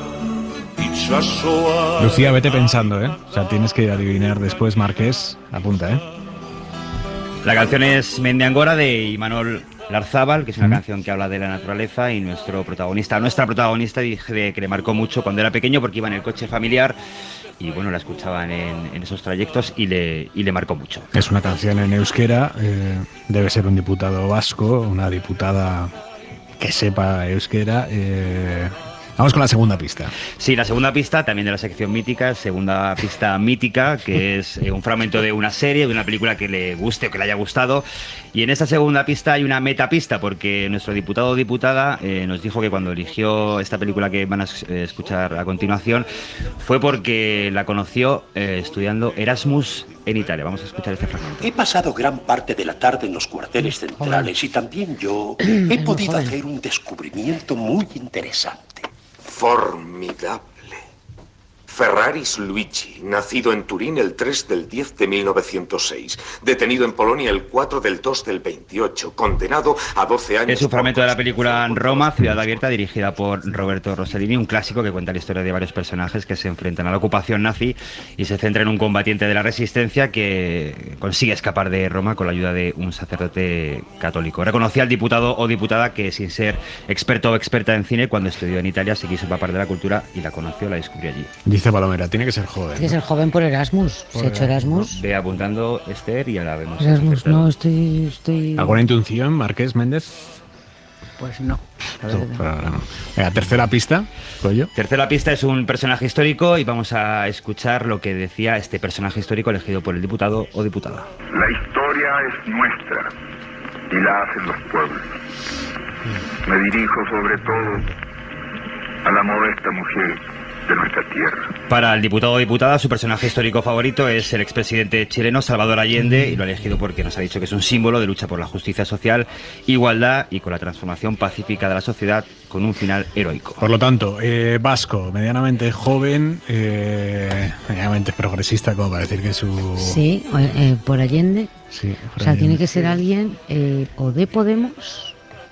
Lucía, vete pensando, ¿eh? O sea, tienes que adivinar después, Marqués. Apunta, ¿eh? La canción es Mendiangora de Imanol Larzábal, que es una canción que habla de la naturaleza, y nuestra protagonista dije que le marcó mucho cuando era pequeño porque iba en el coche familiar y bueno, la escuchaban en esos trayectos y le marcó mucho. Es una canción en euskera, debe ser un diputado vasco, una diputada que sepa euskera. Vamos con la segunda pista. Sí, la segunda pista, también de la sección mítica, segunda pista mítica, que es un fragmento de una serie, de una película que le guste o que le haya gustado. Y en esta segunda pista hay una metapista, porque nuestro diputado o diputada nos dijo que cuando eligió esta película que van a escuchar a continuación fue porque la conoció estudiando Erasmus en Italia. Vamos a escuchar este fragmento. He pasado gran parte de la tarde en los cuarteles centrales y también yo he podido hacer un descubrimiento muy interesante. Formidable. Ferraris Luigi, nacido en Turín el 3 del 10 de 1906, detenido en Polonia el 4 del 2 del 28, condenado a 12 años... Es un fragmento de la película Roma, Ciudad Abierta, dirigida por Roberto Rossellini, un clásico que cuenta la historia de varios personajes que se enfrentan a la ocupación nazi y se centra en un combatiente de la resistencia que consigue escapar de Roma con la ayuda de un sacerdote católico. Reconocí al diputado o diputada que, sin ser experto o experta en cine, cuando estudió en Italia se quiso empapar de la cultura y la conoció, la descubrió allí. Dice Palomera, tiene que ser joven. Tiene que ser joven por Erasmus. ¿Se ha hecho Erasmus? Ve apuntando, Esther, y ahora vemos. Erasmus, no, estoy... ¿Alguna intuición, Marqués Méndez? Pues no. Venga, tercera pista, Coello. Tercera pista es un personaje histórico y vamos a escuchar lo que decía este personaje histórico elegido por el diputado o diputada. La historia es nuestra y la hacen los pueblos. Me dirijo sobre todo a la modesta mujer de nuestra tierra. Para el diputado o diputada, su personaje histórico favorito es el expresidente chileno Salvador Allende, y lo ha elegido porque nos ha dicho que es un símbolo de lucha por la justicia social, igualdad y con la transformación pacífica de la sociedad con un final heroico. Por lo tanto, vasco, medianamente joven, medianamente progresista, como para decir que su... Sí, por Allende. Sí, por Allende. Tiene que ser alguien o de Podemos,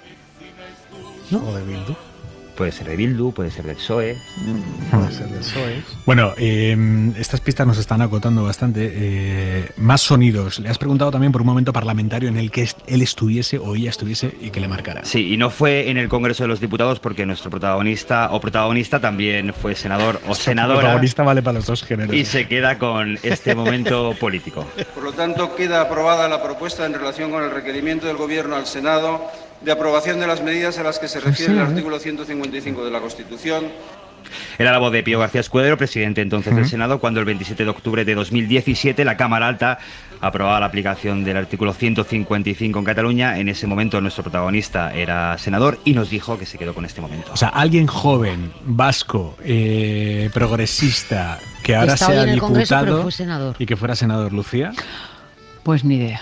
¿no? O de Bildu. Puede ser de Bildu, puede ser del PSOE. Puede ser del PSOE. Bueno, estas pistas nos están acotando bastante. Más sonidos. Le has preguntado también por un momento parlamentario en el que él estuviese o ella estuviese y que le marcara. Sí, y no fue en el Congreso de los Diputados porque nuestro protagonista o protagonista también fue senador o senadora. Protagonista vale para los dos géneros. Y se queda con este momento político. Por lo tanto, queda aprobada la propuesta en relación con el requerimiento del Gobierno al Senado de aprobación de las medidas a las que se refiere el artículo 155 de la Constitución. Era la voz de Pío García Escudero, presidente entonces del Senado, cuando el 27 de octubre de 2017 la Cámara Alta aprobaba la aplicación del artículo 155 en Cataluña. En ese momento nuestro protagonista era senador y nos dijo que se quedó con este momento. O sea, alguien joven, vasco, progresista, que ahora sea en el diputado Congreso, pero fue senador. Y que fuera senador, Lucía. Pues ni idea.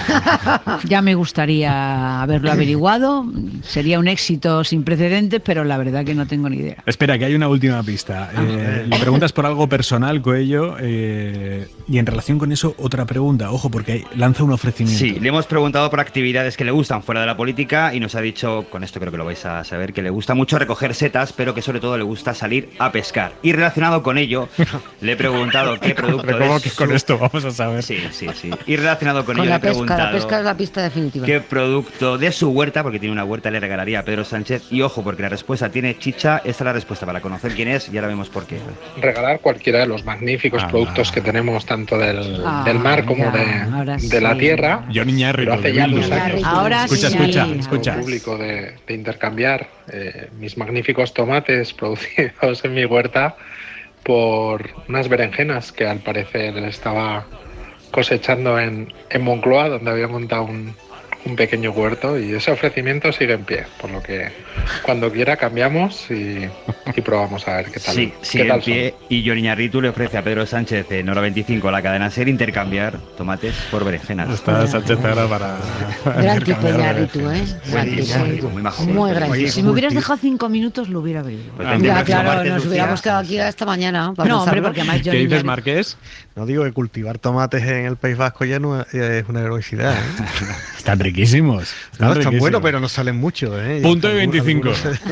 Ya me gustaría haberlo averiguado. Sería un éxito sin precedentes, pero la verdad que no tengo ni idea. Espera, que hay una última pista. Le preguntas por algo personal, Coello, y en relación con eso, otra pregunta. Ojo, porque lanza un ofrecimiento. Sí, le hemos preguntado por actividades que le gustan fuera de la política y nos ha dicho, con esto creo que lo vais a saber, que le gusta mucho recoger setas, pero que sobre todo le gusta salir a pescar. Y relacionado con ello, le he preguntado qué producto ¿Cómo que con esto vamos a saber? Sí. Y relacionado con ello, le he preguntado preguntado la pesca es la pista definitiva. qué producto de su huerta, porque tiene una huerta, le regalaría a Pedro Sánchez. Y ojo, porque la respuesta tiene chicha. Esta es la respuesta para conocer quién es y ahora vemos por qué. Regalar cualquiera de los magníficos productos que tenemos, tanto del mar como de la tierra. Yo Pero hace ya 2 años. Ahora escucha. Público de intercambiar mis magníficos tomates producidos en mi huerta por unas berenjenas que al parecer estaba cosechando en Moncloa, donde había montado un pequeño huerto, y ese ofrecimiento sigue en pie, por lo que cuando quiera cambiamos y probamos a ver qué tal. Sí, sigue en pie. Y Jon Iñárritu le ofrece a Pedro Sánchez en Hora 25, la cadena SER, intercambiar tomates por berenjenas. Está Sánchez ahora para gran tipo Iñárritu, muy majo. Muy grande. Si me hubieras dejado 5 minutos lo hubiera bebido. Ya, claro, nos hubiéramos quedado aquí hasta mañana. No, hombre, porque además yo... ¿Qué dices, Marqués? No, digo que cultivar tomates en el País Vasco ya no es una heroicidad. Están riquísimos. Están buenos, pero no salen mucho. Punto y 25.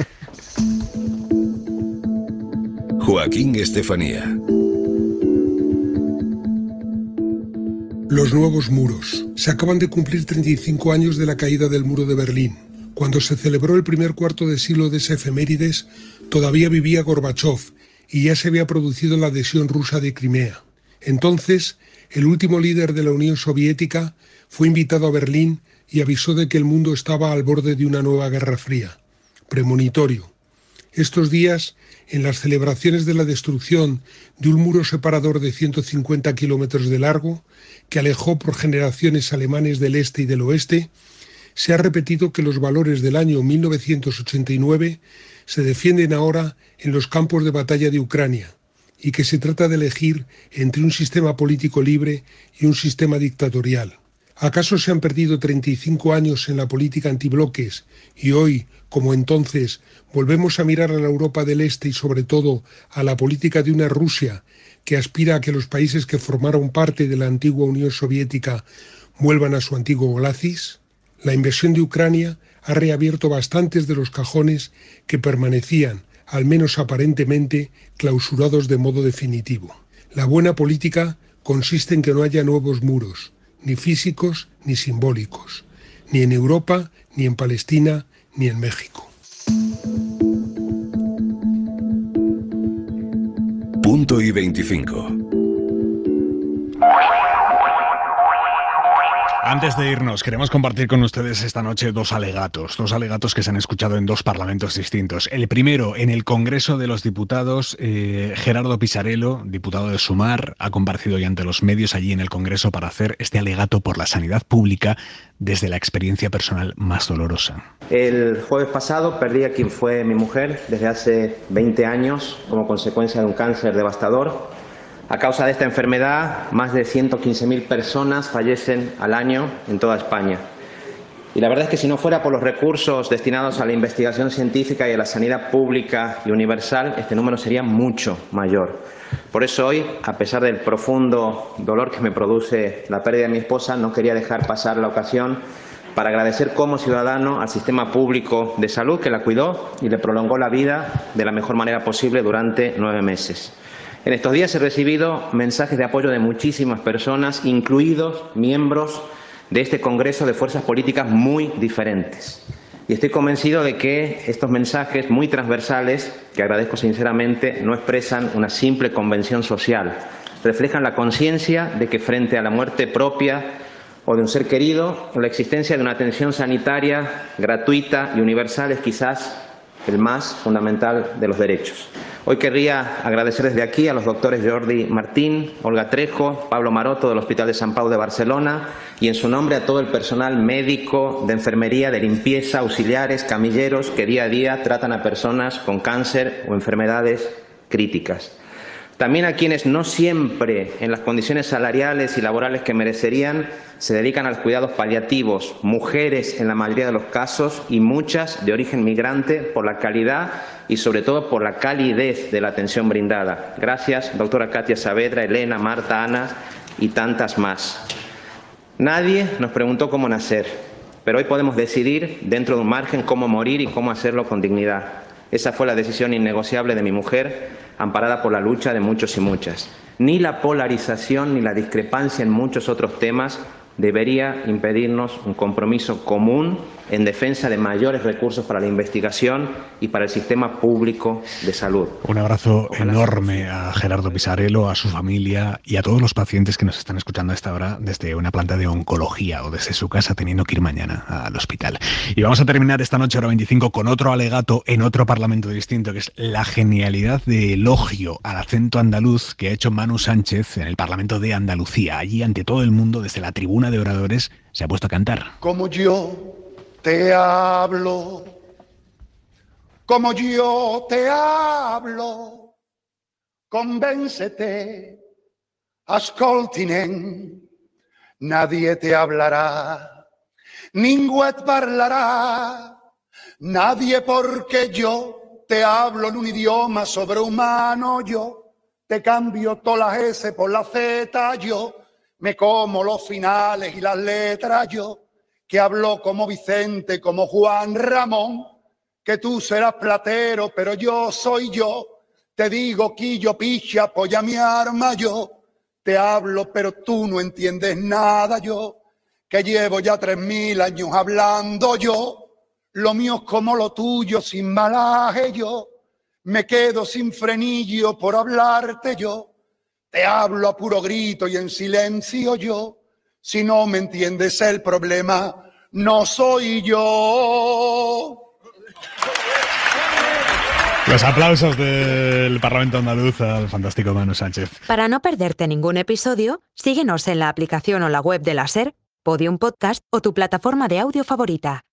Joaquín Estefanía. Los nuevos muros. Se acaban de cumplir 35 años de la caída del muro de Berlín. Cuando se celebró el primer cuarto de siglo de esa efemérides, todavía vivía Gorbachov y ya se había producido la adhesión rusa de Crimea. Entonces, el último líder de la Unión Soviética fue invitado a Berlín y avisó de que el mundo estaba al borde de una nueva guerra fría. Premonitorio. Estos días, en las celebraciones de la destrucción de un muro separador de 150 kilómetros de largo, que alejó por generaciones alemanes del este y del oeste, se ha repetido que los valores del año 1989 se defienden ahora en los campos de batalla de Ucrania, y que se trata de elegir entre un sistema político libre y un sistema dictatorial. ¿Acaso se han perdido 35 años en la política antibloques y hoy, como entonces, volvemos a mirar a la Europa del Este y sobre todo a la política de una Rusia que aspira a que los países que formaron parte de la antigua Unión Soviética vuelvan a su antiguo glacis? La invasión de Ucrania ha reabierto bastantes de los cajones que permanecían, al menos aparentemente, clausurados de modo definitivo. La buena política consiste en que no haya nuevos muros, ni físicos ni simbólicos, ni en Europa, ni en Palestina, ni en México. Punto y 25. Antes de irnos, queremos compartir con ustedes esta noche dos alegatos que se han escuchado en dos parlamentos distintos. El primero, en el Congreso de los Diputados, Gerardo Pisarello, diputado de Sumar, ha comparecido ya ante los medios allí en el Congreso para hacer este alegato por la sanidad pública desde la experiencia personal más dolorosa. El jueves pasado perdí a quien fue mi mujer desde hace 20 años como consecuencia de un cáncer devastador. A causa de esta enfermedad, más de 115.000 personas fallecen al año en toda España. Y la verdad es que si no fuera por los recursos destinados a la investigación científica y a la sanidad pública y universal, este número sería mucho mayor. Por eso hoy, a pesar del profundo dolor que me produce la pérdida de mi esposa, no quería dejar pasar la ocasión para agradecer como ciudadano al sistema público de salud que la cuidó y le prolongó la vida de la mejor manera posible durante 9 meses. En estos días he recibido mensajes de apoyo de muchísimas personas, incluidos miembros de este Congreso de fuerzas políticas muy diferentes. Y estoy convencido de que estos mensajes muy transversales, que agradezco sinceramente, no expresan una simple convención social. Reflejan la conciencia de que frente a la muerte propia o de un ser querido, la existencia de una atención sanitaria gratuita y universal es quizás el más fundamental de los derechos. Hoy querría agradecer desde aquí a los doctores Jordi Martín, Olga Trejo, Pablo Maroto del Hospital de Sant Pau de Barcelona y en su nombre a todo el personal médico, de enfermería, de limpieza, auxiliares, camilleros que día a día tratan a personas con cáncer o enfermedades críticas. También a quienes no siempre en las condiciones salariales y laborales que merecerían se dedican a los cuidados paliativos, mujeres en la mayoría de los casos y muchas de origen migrante por la calidad y sobre todo por la calidez de la atención brindada. Gracias, doctora Katia Saavedra, Elena, Marta, Ana y tantas más. Nadie nos preguntó cómo nacer, pero hoy podemos decidir dentro de un margen cómo morir y cómo hacerlo con dignidad. Esa fue la decisión innegociable de mi mujer, amparada por la lucha de muchos y muchas. Ni la polarización ni la discrepancia en muchos otros temas debería impedirnos un compromiso común en defensa de mayores recursos para la investigación y para el sistema público de salud. Un abrazo enorme a Gerardo Pisarello, a su familia y a todos los pacientes que nos están escuchando a esta hora desde una planta de oncología o desde su casa teniendo que ir mañana al hospital. Y vamos a terminar esta noche, hora 25, con otro alegato en otro parlamento distinto, que es la genialidad de elogio al acento andaluz que ha hecho Manu Sánchez en el Parlamento de Andalucía. Allí, ante todo el mundo, desde la tribuna de oradores, se ha puesto a cantar. Como yo te hablo, como yo te hablo, convéncete, ascoltinen, nadie te hablará, ningú et parlará, nadie porque yo te hablo en un idioma sobrehumano, yo te cambio todas las S por la Z, yo me como los finales y las letras, yo que hablo como Vicente, como Juan Ramón, que tú serás platero, pero yo soy yo, te digo quillo, picha, apoya mi arma, yo te hablo, pero tú no entiendes nada, yo que llevo ya 3000 años hablando, yo lo mío es como lo tuyo, sin malaje, yo me quedo sin frenillo por hablarte, yo te hablo a puro grito y en silencio, yo. Si no me entiendes el problema, no soy yo. Los aplausos del Parlamento andaluz al fantástico Manu Sánchez. Para no perderte ningún episodio, síguenos en la aplicación o la web de la SER, Podium Podcast o tu plataforma de audio favorita.